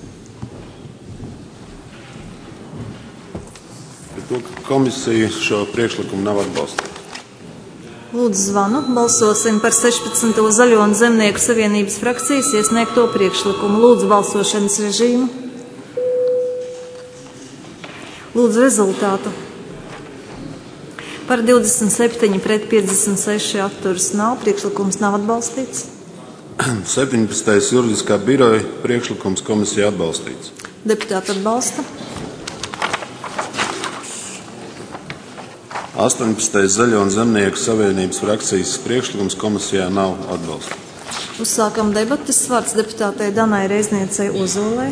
Komisija šo priekšlikumu nav atbalstīta. Lūdzu zvanu. Balsosim par sešpadsmito Zaļo un Zemnieku savienības frakcijas iesniegto priekšlikumu. Lūdzu balsošanas režīmu. Lūdzu rezultātu. Par divdesmit septiņi pret piecdesmit seši atturas nav. Priekšlikums nav atbalstīts. septiņpadsmitais juridiskā biroja priekšlikums komisija atbalstīts. Deputāti atbalsta. astoņpadsmitais Zaļo un Zemnieku savienības frakcijas priekšlikums komisijā nav atbalstīts. Uzsākam debates. Vārds deputātei Danai Reizniecei Ozolei.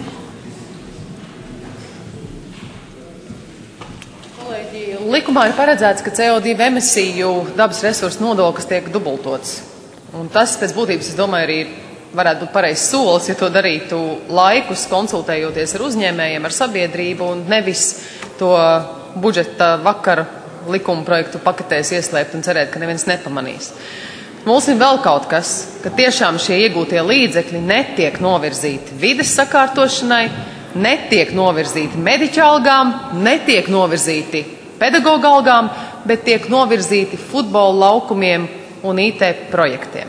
Likumā ir paredzēts, ka C O divi emisiju dabas resursu nodoklis tiek dubultots. Un tas, pēc būtības, es domāju, arī varētu būt pareizs solis, ja to darītu laikus, konsultējoties ar uzņēmējiem, ar sabiedrību, un nevis to budžeta vakara likuma projektu paketēs ieslēpt un cerēt, ka neviens nepamanīs. Mums ir vēl kaut kas, ka tiešām šie iegūtie līdzekļi netiek novirzīti vides sakārtošanai, netiek novirzīti mediķu algām, netiek novirzīti pedagoģa algām, bet tiek novirzīti futbola laukumiem un I T projektiem.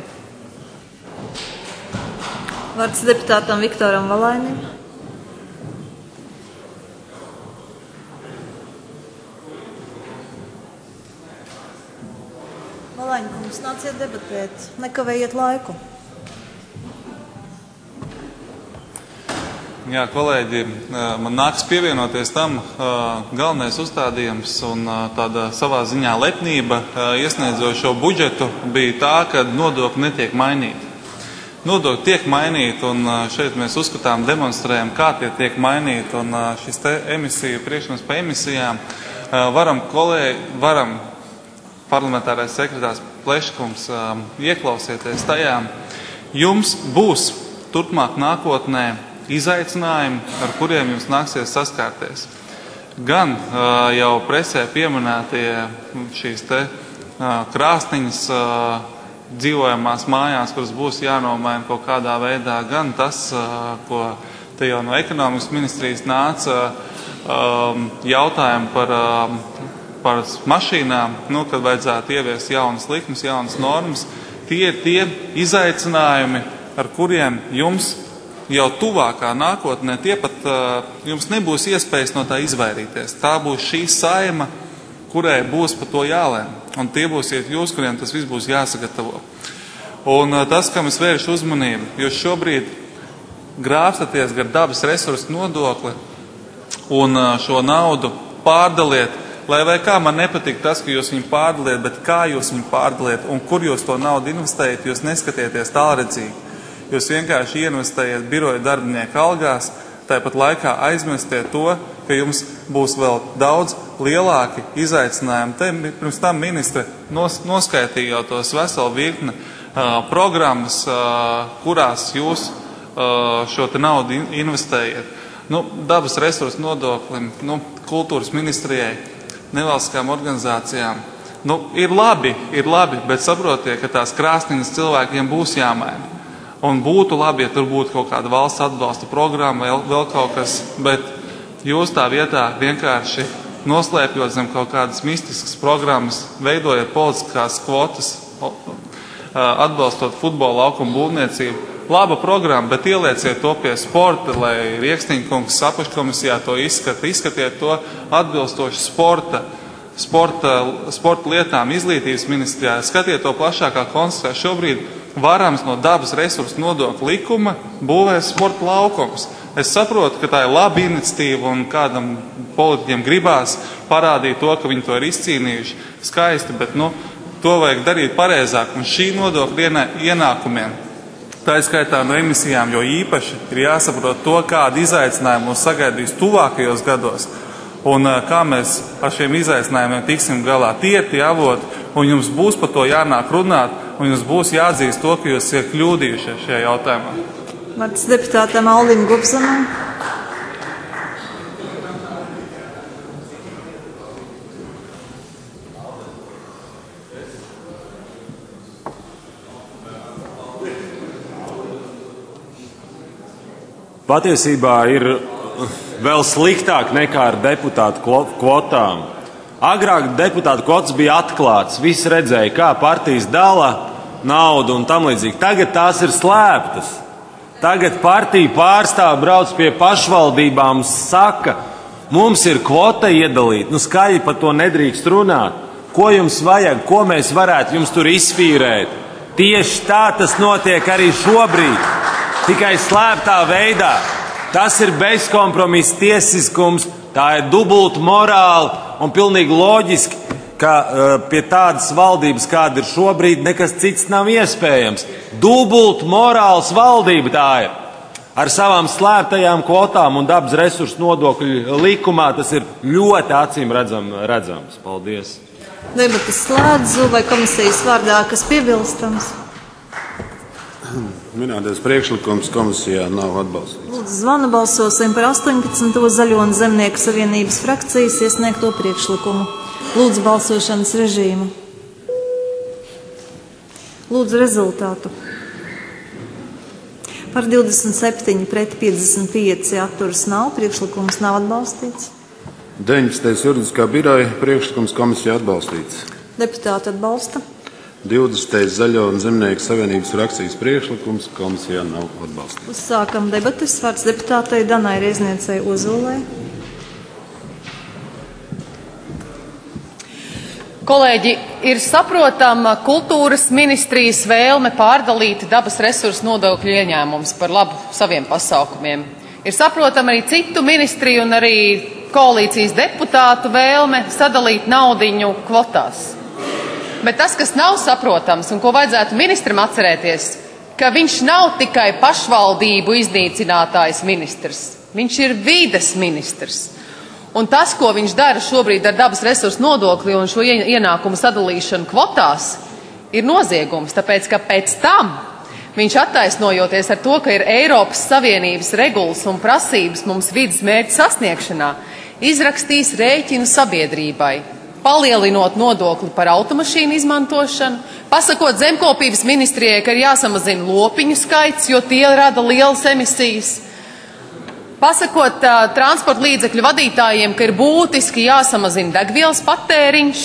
Vārds deputātam Viktoram Valainim. Valaiņkungs, nāciet debatēt, nekavējiet laiku. Jā, kolēģi, man nāks pievienoties tam galvenais uzstādījums un tāda savā ziņā lepnība iesniedzot šo budžetu bija tā, ka nodokļi netiek mainīti. Nodokļi tiek mainīti, un šeit mēs uzskatām, demonstrējam, kā tie tiek mainīti, un šis te emisiju, priekšlikums par emisijām, varam, kolēģi, varam parlamentārais sekretārs Pleškums ieklausieties tajā. Jums būs turpmāk nākotnē izaicinājumi, ar kuriem jums nāksies saskārties. Gan uh, jau presē pieminētie šīs te uh, krāsniņas uh, dzīvojamās mājās, kuras būs jānomaina kaut kādā veidā, gan tas, uh, ko te jau no ekonomikas ministrijas nāca uh, jautājumi par, uh, par mašīnām, nu, kad vajadzētu ieviest jaunas likmes, jaunas normas. Tie ir tie izaicinājumi, ar kuriem jums jau tuvākā nākotnē tie pat uh, jums nebūs iespējas no tā izvairīties. Tā būs šī saima, kurai būs par to jālēm. Un tie būsiet jūs, kuriem tas viss būs jāsagatavo. Un uh, tas, kam es vēršu uzmanību, jūs šobrīd grābstaties gar dabas resursu nodokli un uh, šo naudu pārdaliet, lai vai kā man nepatīk tas, ka jūs viņu pārdaliet, bet kā jūs viņu pārdaliet un kur jūs to naudu investējat, jūs neskatieties tālredzīgi. Jūs vienkārši ieinvestējiet biroja darbinieku algās, tāpat laikā aizmirstiet to, ka jums būs vēl daudz lielāki izaicinājumi. Te pirms tam ministre nos, noskaitīja jau tos veselu virkni uh, programmas, uh, kurās jūs uh, šo te naudu in, investējiet. Nu, dabas resursu nodoklim, nu, kultūras ministrijai, nevalstiskām organizācijām. Nu, ir labi, ir labi, bet saprotiet, ka tās krāsniņas cilvēkiem būs jāmaina. Un būtu labi, ja tur būtu kaut kāda valsts atbalsta programma, vēl, vēl kaut kas, bet jūs tā vietā vienkārši noslēpjot zem kaut kādas mistiskas programmas, veidojot politiskās kvotas, atbalstot futbola laukumu būvniecību. Laba programma, bet ielieciet to pie sporta, lai Rieksniņkungs apakškomisijā to izskata. Izskatiet to atbilstoši sporta, sporta, sporta lietām, izglītības ministrijā. Skatiet to plašākā kontekstā. Šobrīd Varams no dabas resursu nodokļa likuma būvēs sporta laukums. Es saprotu, ka tā ir laba iniciatīva un kādam politiķiem gribās parādīt to, ka viņi to ir izcīnījuši skaisti, bet nu, to vajag darīt pareizāk. Un šī nodokļa ienākumiem, tā izskaitā no emisijām, jo īpaši ir jāsaprot to, kāda izaicinājuma mūs sagaidīs tuvākajos gados. Un kā mēs ar šiem izaicinājumiem tiksim galā. Tie ir tie avoti, un jums būs par to jānāk runāt, un jums būs jāatzīst to, ka jūs esat kļūdījušies šajā jautājumā. Vārds deputātam Aldim Gubzanam. Patiesībā ir vēl sliktāk nekā ar deputātu kvotām. Agrāk deputātu kvotas bija atklāts, visi redzēja, kā partijas dala naudu un tam līdzīgi. Tagad tās ir slēptas. Tagad partija pārstāv brauc pie pašvaldībām, saka, mums ir kvota iedalīt, nu skaļi par to nedrīkst runāt. Ko jums vajag, ko mēs varētu jums tur izfīrēt? Tieši tā tas notiek arī šobrīd, tikai slēptā veidā. Tas ir bezkompromiss tiesiskums, tā ir dubulta morāla un pilnīgi loģiski, ka uh, pie tādas valdības, kāda ir šobrīd, nekas cits nav iespējams. Dubulta morāls valdība tā ir. Ar savām slēptajām kvotām un dabas resursu nodokļu likumā tas ir ļoti acīm redzam, redzams. Paldies. Debatas slēdzu, vai komisijas vārdā kas piebilstams? Minētais priekšlikums komisijā nav atbalstīts. Lūdzu, zvanu balsosim par astoņpadsmito Zaļo un Zemnieku savienības frakcijas iesniegto priekšlikumu. Lūdzu, balsošanas režīmu. Lūdzu, rezultātu. Par divdesmit septiņi pret piecdesmit pieci atturas nav, priekšlikums nav atbalstīts. deviņpadsmitais juridiskā biroja priekšlikums komisijā atbalstīts. Deputāti atbalsta. divdesmitais Zaļo un Zemnieku savienības frakcijas priekšlikums komisijā nav atbalstīts. Uzsākam debates. Vārds deputātei Danai Riezniecei Ozolei. Kolēģi, ir saprotama kultūras ministrijas vēlme pārdalīt dabas resursu nodokļu ieņēmumus par labu saviem pasākumiem. Ir saprotama arī citu ministriju un arī koalīcijas deputātu vēlme sadalīt naudiņu kvotās. Bet tas, kas nav saprotams un ko vajadzētu ministram atcerēties, ka viņš nav tikai pašvaldību iznīcinātājs ministrs, viņš ir vides ministrs. Un tas, ko viņš dara šobrīd ar dabas resursu nodokli un šo ienākumu sadalīšanu kvotās, ir noziegums, tāpēc, ka pēc tam Viņš attaisnojoties ar to, ka ir Eiropas Savienības regulas un prasības mums vides mērķu sasniegšanā, izrakstīs rēķinu sabiedrībai, palielinot nodokli par automašīnu izmantošanu, pasakot zemkopības ministrijai, ka ir jāsamazina lopiņu skaits, jo tie rada lielas emisijas, pasakot uh, transporta līdzekļu vadītājiem, ka ir būtiski jāsamazina degvielas patēriņš,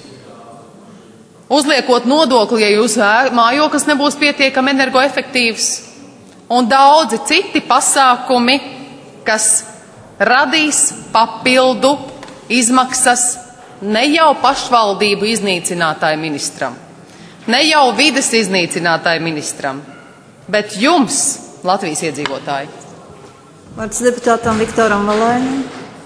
uzliekot nodokli, ja jūsu mājoklis nebūs pietiekami energoefektīvs, un daudzi citi pasākumi, kas radīs papildu izmaksas ne jau pašvaldību iznīcinātāju ministram, ne jau vides iznīcinātāju ministram, bet jums, Latvijas iedzīvotāji. Vārds deputātam Viktoram Valēnim.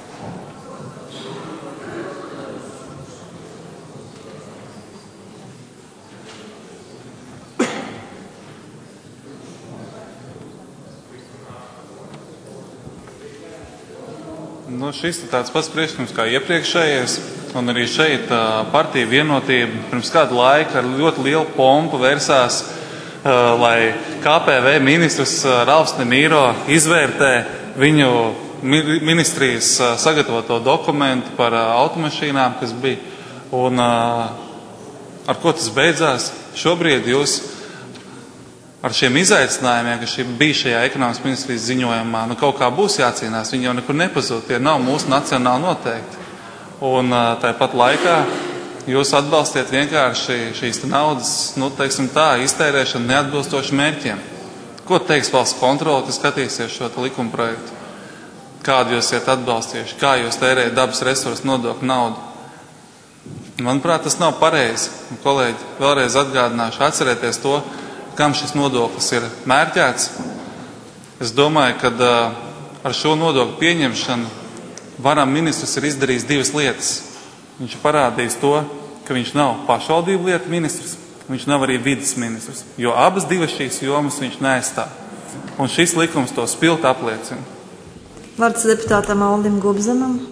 Nu, šis ir tāds pats priekšlikums kā iepriekšējais, un arī šeit partija Vienotība pirms kādu laiku ar ļoti lielu pompu vērsās, lai K P V ministrs Ralfs Nemīro izvērtē viņu ministrijas sagatavoto dokumentu par automašīnām, kas bija. Un ar ko tas beidzās? Šobrīd jūs ar šiem izaicinājumiem, kas bija šajā ekonomikas ministrijas ziņojumā, nu kaut kā būs jācīnās, viņi jau nekur nepazūd, tie nav mūsu nacionāli noteikti. Un tāpat laikā jūs atbalstiet vienkārši šīs naudas, nu, teiksim tā, iztērēšanu neatbilstoši mērķiem. Ko teiks valsts kontrole, kas skatīsies šo likuma projektu? Kādu jūs iet atbalstieši? Kā jūs tērējat dabas resursu nodokļu naudu? Manuprāt, tas nav pareizi. Kolēģi, vēlreiz atgādināšu, atcerieties to, kam šis nodoklis ir mērķēts. Es domāju, ka ar šo nodokļu pieņemšanu varam ministrs ir izdarījis divas lietas. Viņš ir parādījis to, ka viņš nav pašvaldību lietu ministrs, viņš nav arī vides ministrs, jo abas divas šīs jomas viņš neaizstāv. Un šis likums to spilti apliecina. Vārds deputātam Aldim Gubzemam.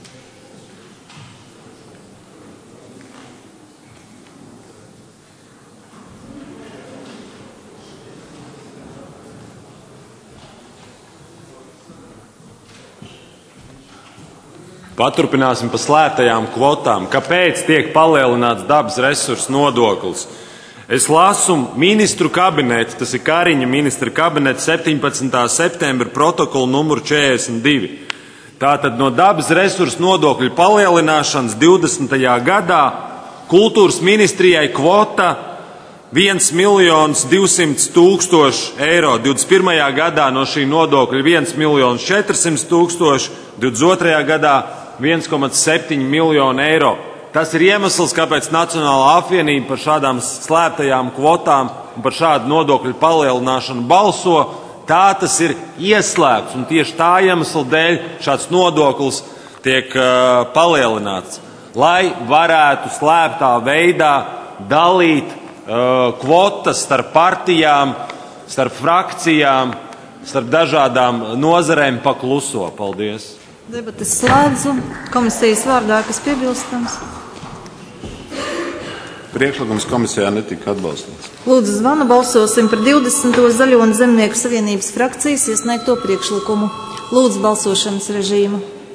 Paturpināsim pa slēgtajām kvotām. Kāpēc tiek palielināts dabas resursu nodoklis? Es lasu ministru kabinetu, tas ir Kariņa ministra kabineta septiņpadsmitā septembra protokolu numuru četrdesmit divi. Tātad no dabas resursu nodokļu palielināšanas divdesmitajā gadā kultūras ministrijai kvota viens miljons divsimt tūkstoši eiro. divdesmit pirmajā gadā no šī nodokļa viens miljons četrsimt tūkstoši, divdesmit otrajā gadā viens komats septiņi miljoni eiro. Tas ir iemesls, kāpēc Nacionālā apvienība par šādām slēptajām kvotām un par šādu nodokļu palielināšanu balso. Tā tas ir ieslēgts, un tieši tā iemesla dēļ šāds nodoklis tiek uh, palielināts, lai varētu slēptā veidā dalīt uh, kvotas starp partijām, starp frakcijām, starp dažādām nozarēm pa kluso. Paldies! Debates slēdzu. Komisijas vārdā, kas piebilstams? Priekšlikums komisijā netika atbalstīts. Lūdzu, zvanu balsosim par divdesmito Zaļo un Zemnieku savienības frakcijas iesniegto priekšlikumu. Lūdzu, balsošanas režīmu.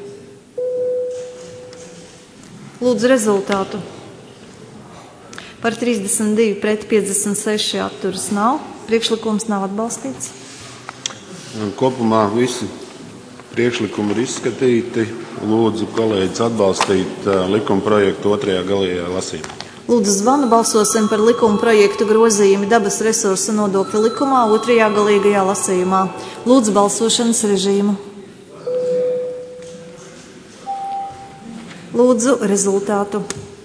Lūdzu, rezultātu. Par trīsdesmit divi pret piecdesmit seši atturas nav. Priekšlikums nav atbalstīts. Kopumā visi priekšlikumi ir izskatīti. Lūdzu, kolēģis, atbalstīt uh, likuma projektu otrajā galējā lasījumā. Lūdzu, zvanu balsosim par likuma projektu grozījumi dabas resursu nodokļa likumā otrajā galīgajā lasījumā. Lūdzu, balsošanas režīmu. Lūdzu, rezultātu.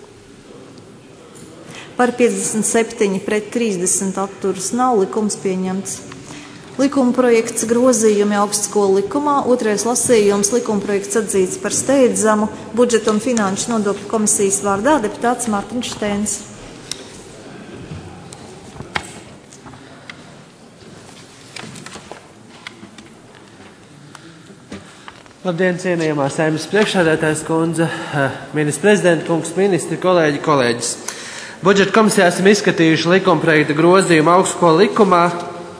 Par piecdesmit septiņi pret trīsdesmit atturas nav. Likums pieņemts. Likuma projekts grozījumi augstskolu likumā, otrais lasījums, likuma projekts atzīts par steidzamu, budžeta un finanšu nodokļu komisijas vārdā deputāts Mārtiņš Štēns. Labdien, cienījamā Saeimas priekšsēdētājas kundze, ministrs prezidenta kungs, ministri, kolēģi, kolēģis. Budžeta komisijā esam izskatījuši likuma projekta grozījumu augstskolu likumā,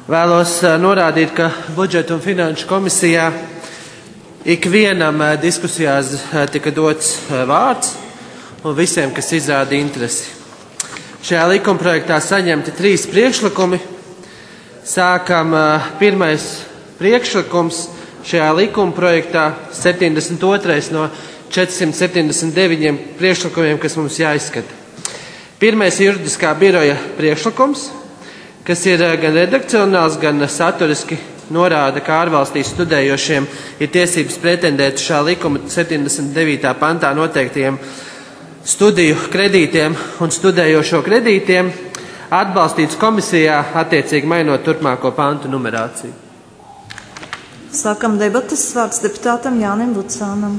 Vēlos norādīt, ka budžeta un finanšu komisijā ikvienam diskusijās tika dots vārds un visiem, kas izrāda interesi. Šajā likumprojektā saņemti trīs priekšlikumi. Sākam pirmais priekšlikums šajā likumprojektā septiņdesmit otrais no četrsimt septiņdesmit deviņiem priekšlikumiem, kas mums jāizskata. Pirmais ir juridiskā biroja priekšlikums, kas ir gan redakcionāls, gan saturiski norāda, ka ārvalstīs studējošiem ir tiesības pretendēt šā likuma septiņdesmit devītā pantā noteiktajiem studiju kredītiem un studējošo kredītiem, atbalstīts komisijā, attiecīgi mainot turpmāko pantu numerāciju. Sākam debatas. Vārds deputātam Jānim Vucānam.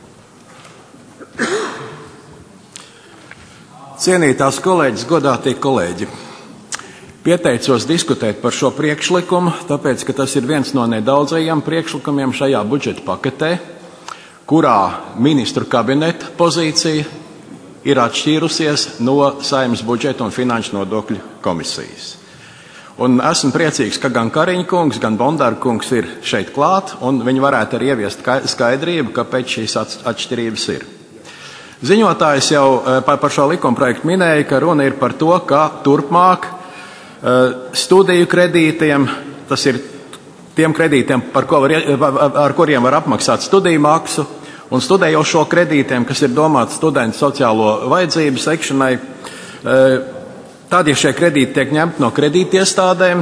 Cienītās kolēģis, godātie kolēģi! Pieteicos diskutēt par šo priekšlikumu, tāpēc, ka tas ir viens no nedaudzajiem priekšlikumiem šajā budžeta paketē, kurā ministru kabineta pozīcija ir atšķīrusies no Saeimas budžeta un finanšu nodokļu komisijas. Un esmu priecīgs, ka gan Kariņa kungs, gan Bondara kungs ir šeit klāt, un viņi varētu arī ieviest skaidrību, kāpēc šīs atšķirības ir. Ziņotājs jau par šo likumprojektu minēja, ka runa ir par to, ka turpmāk studiju kredītiem, tas ir tiem kredītiem, par ko var, ar kuriem var apmaksāt studiju maksu, un studējošo kredītiem, kas ir domāti studentu sociālo vajadzību sekšanai. Tad, ja šie kredīti tiek ņemti no kredītiestādēm,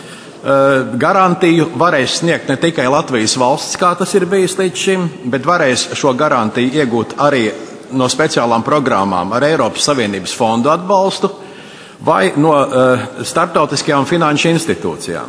garantiju varēs sniegt ne tikai Latvijas valsts, kā tas ir bijis līdz šim, bet varēs šo garantiju iegūt arī no speciālām programmām ar Eiropas Savienības fondu atbalstu vai no uh, starptautiskajām finanšu institūcijām.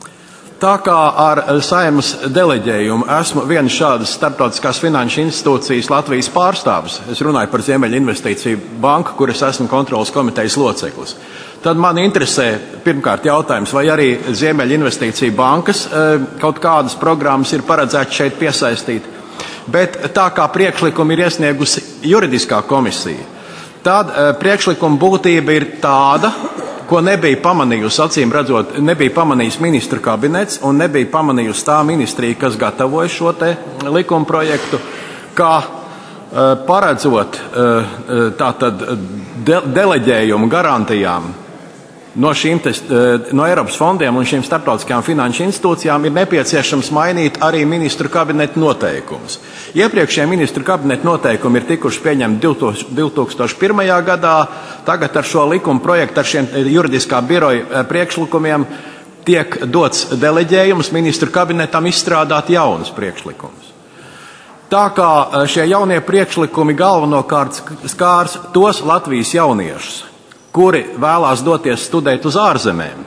Tā kā ar Saeimas deleģējumu esmu viena šādas starptautiskās finanšu institūcijas Latvijas pārstāvis, es runāju par Ziemeļu investīciju banku, kuras esmu kontrolas komitejas loceklis, tad man interesē pirmkārt jautājums, vai arī Ziemeļu investīciju bankas uh, kaut kādas programmas ir paredzētas šeit piesaistīt. Bet tā kā priekšlikumu ir iesniegusi juridiskā komisija, tad e, priekšlikuma būtība ir tāda, ko nebija pamanījusi, acīm redzot, nebija pamanījis ministru kabinets un nebija pamanījusi tā ministrija, kas gatavoja šo te likuma projektu, kā e, paredzot e, tātad de, deleģējumu garantijām no, šīm te, no Eiropas fondiem un šīm starptautiskajām finanšu institūcijām ir nepieciešams mainīt arī ministru kabineta noteikumus. Iepriekšējie ministru kabineta noteikumi ir tikuši pieņemti divi tūkstoši pirmajā gadā, tagad ar šo likuma projektu, ar šiem juridiskā biroja priekšlikumiem tiek dots deleģējums ministru kabinetam izstrādāt jaunus priekšlikumus. Tā kā šie jaunie priekšlikumi galvenokārt skārs tos Latvijas jauniešus, kuri vēlās doties studēt uz ārzemēm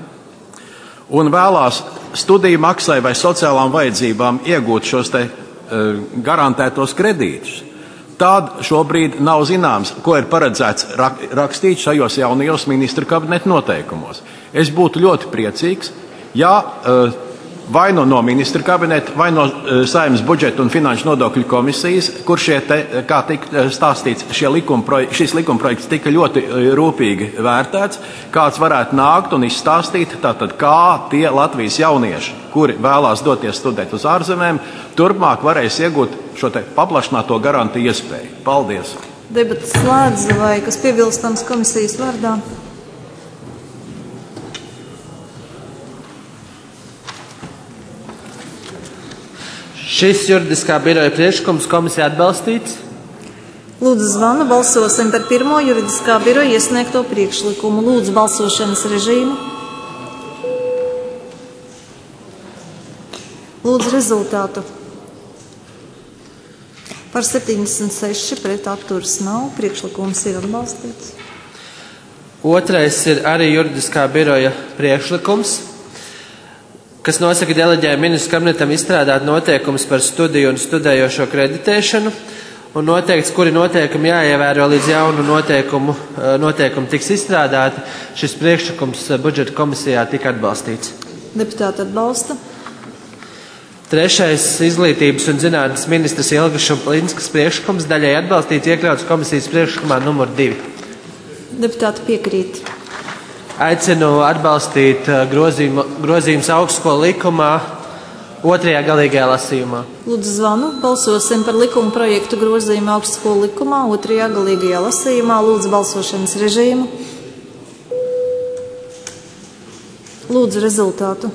un vēlās studiju maksai vai sociālām vajadzībām iegūt šos te uh, garantētos kredītus, tad šobrīd nav zināms, ko ir paredzēts rak rakstīt šajos jaunajos ministru kabineta noteikumos. Es būtu ļoti priecīgs, ja uh, vai no, no ministra kabineta, vai no uh, Saeimas budžeta un finanšu nodokļu komisijas, kur šie te, kā tika stāstīts, šie likumprojekti, šis likumprojekts tika ļoti uh, rūpīgi vērtēts, kāds varētu nākt un izstāstīt, tātad kā tie Latvijas jaunieši, kuri vēlās doties studēt uz ārzemēm, turpmāk varēs iegūt šo te paplašināto garantiju iespēju. Paldies! Debatas slēdz, vai kas piebilstams komisijas vārdā? Šis juridiskā biroja priekšlikums komisija atbalstīts. Lūdzu, zvanu, balsosim par pirmo juridiskā biroja iesniegto priekšlikumu. Lūdzu, balsošanas režīmu. Lūdzu, rezultātu. Par septiņdesmit seši pret atturas nav. Priekšlikums ir atbalstīts. Otrais ir arī juridiskā biroja priekšlikums, kas nosaka deleģējumu ministru kabinetam izstrādāt noteikumus par studiju un studējošo kreditēšanu, un noteikts, kuri noteikumi jāievēro līdz jaunu noteikumu, noteikumu tiks izstrādāti. Šis priekšlikums budžeta komisijā tika atbalstīts. Deputāti atbalsta. Trešais izglītības un zinātnes ministrs Ilga Šuplinskas priekšlikums daļai atbalstīts, iekļauts komisijas priekšlikumā numur divi. Deputāti piekrīt. aicinu atbalstīt grozījumus augstskolu likumā otrajā galīgajā lasījumā. Lūdzu zvanu, balsosim par likuma projektu grozījumu augstskolu likumā otrajā galīgajā lasījumā. Lūdzu balsošanas režīmu. Lūdzu rezultātu.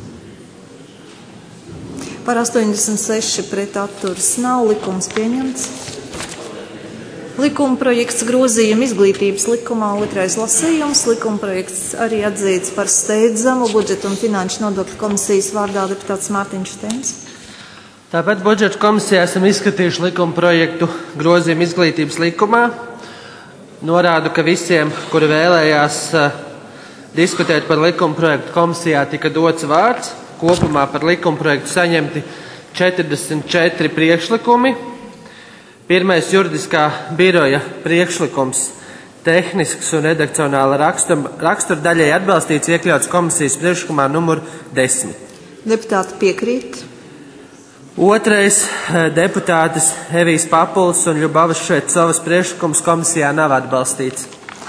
Par astoņdesmit seši pret atturas nav, likums pieņemts. Likuma projekts grozījuma izglītības likumā otrais lasījums. Likuma projekts arī atzīts par steidzamu. Budžeta un finanšu nodokļu komisijas vārdā deputāts Mārtiņš Štēns. Tāpēc budžeta komisijā esam izskatījuši likuma projektu grozījumu izglītības likumā. Norādu, ka visiem, kuri vēlējās uh, diskutēt par likuma projektu komisijā, tika dots vārds. Kopumā par likuma projektu saņemti četrdesmit četri priekšlikumi. Pirmais juridiskā biroja priekšlikums tehnisks un redakcionāla rakstura, rakstura daļai atbalstīts, iekļauts komisijas priekšlikumā numur desmit. Deputāti piekrīt. Otrais deputātes Evijas Papulas un Ļubavas Švecovas priekšlikums komisijā nav atbalstīts.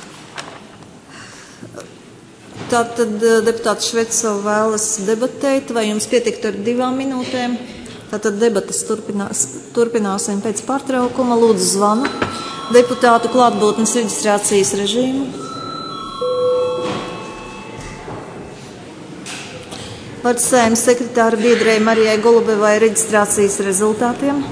Tātad deputāts Švecova vēlas debatēt, vai jums pietiktu ar divām minūtēm? Tātad debatas turpinās, turpināsim pēc pārtraukuma. Lūdzu zvanu deputātu klātbūtnes reģistrācijas režīmu. Vārds Saeimas sekretāra biedrei Marijai Golubevai reģistrācijas rezultātiem.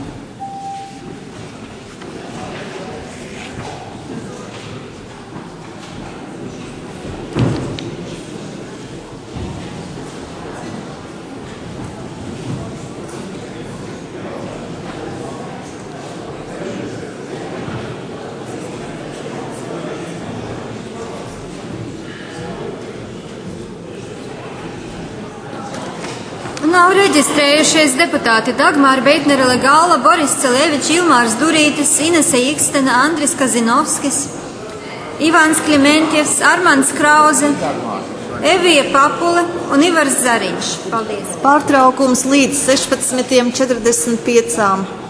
Nav reģistrējušies deputāti Dagmāra Beitnere Legāla, Boris Celevičs, Ilmārs Durītis, Inese Ikstena, Andris Kazinovskis, Ivāns Klimentjevs, Armands Krauze, Evija Papule un Ivars Zariņš. Paldies. Pārtraukums līdz sešpadsmit četrdesmit pieci.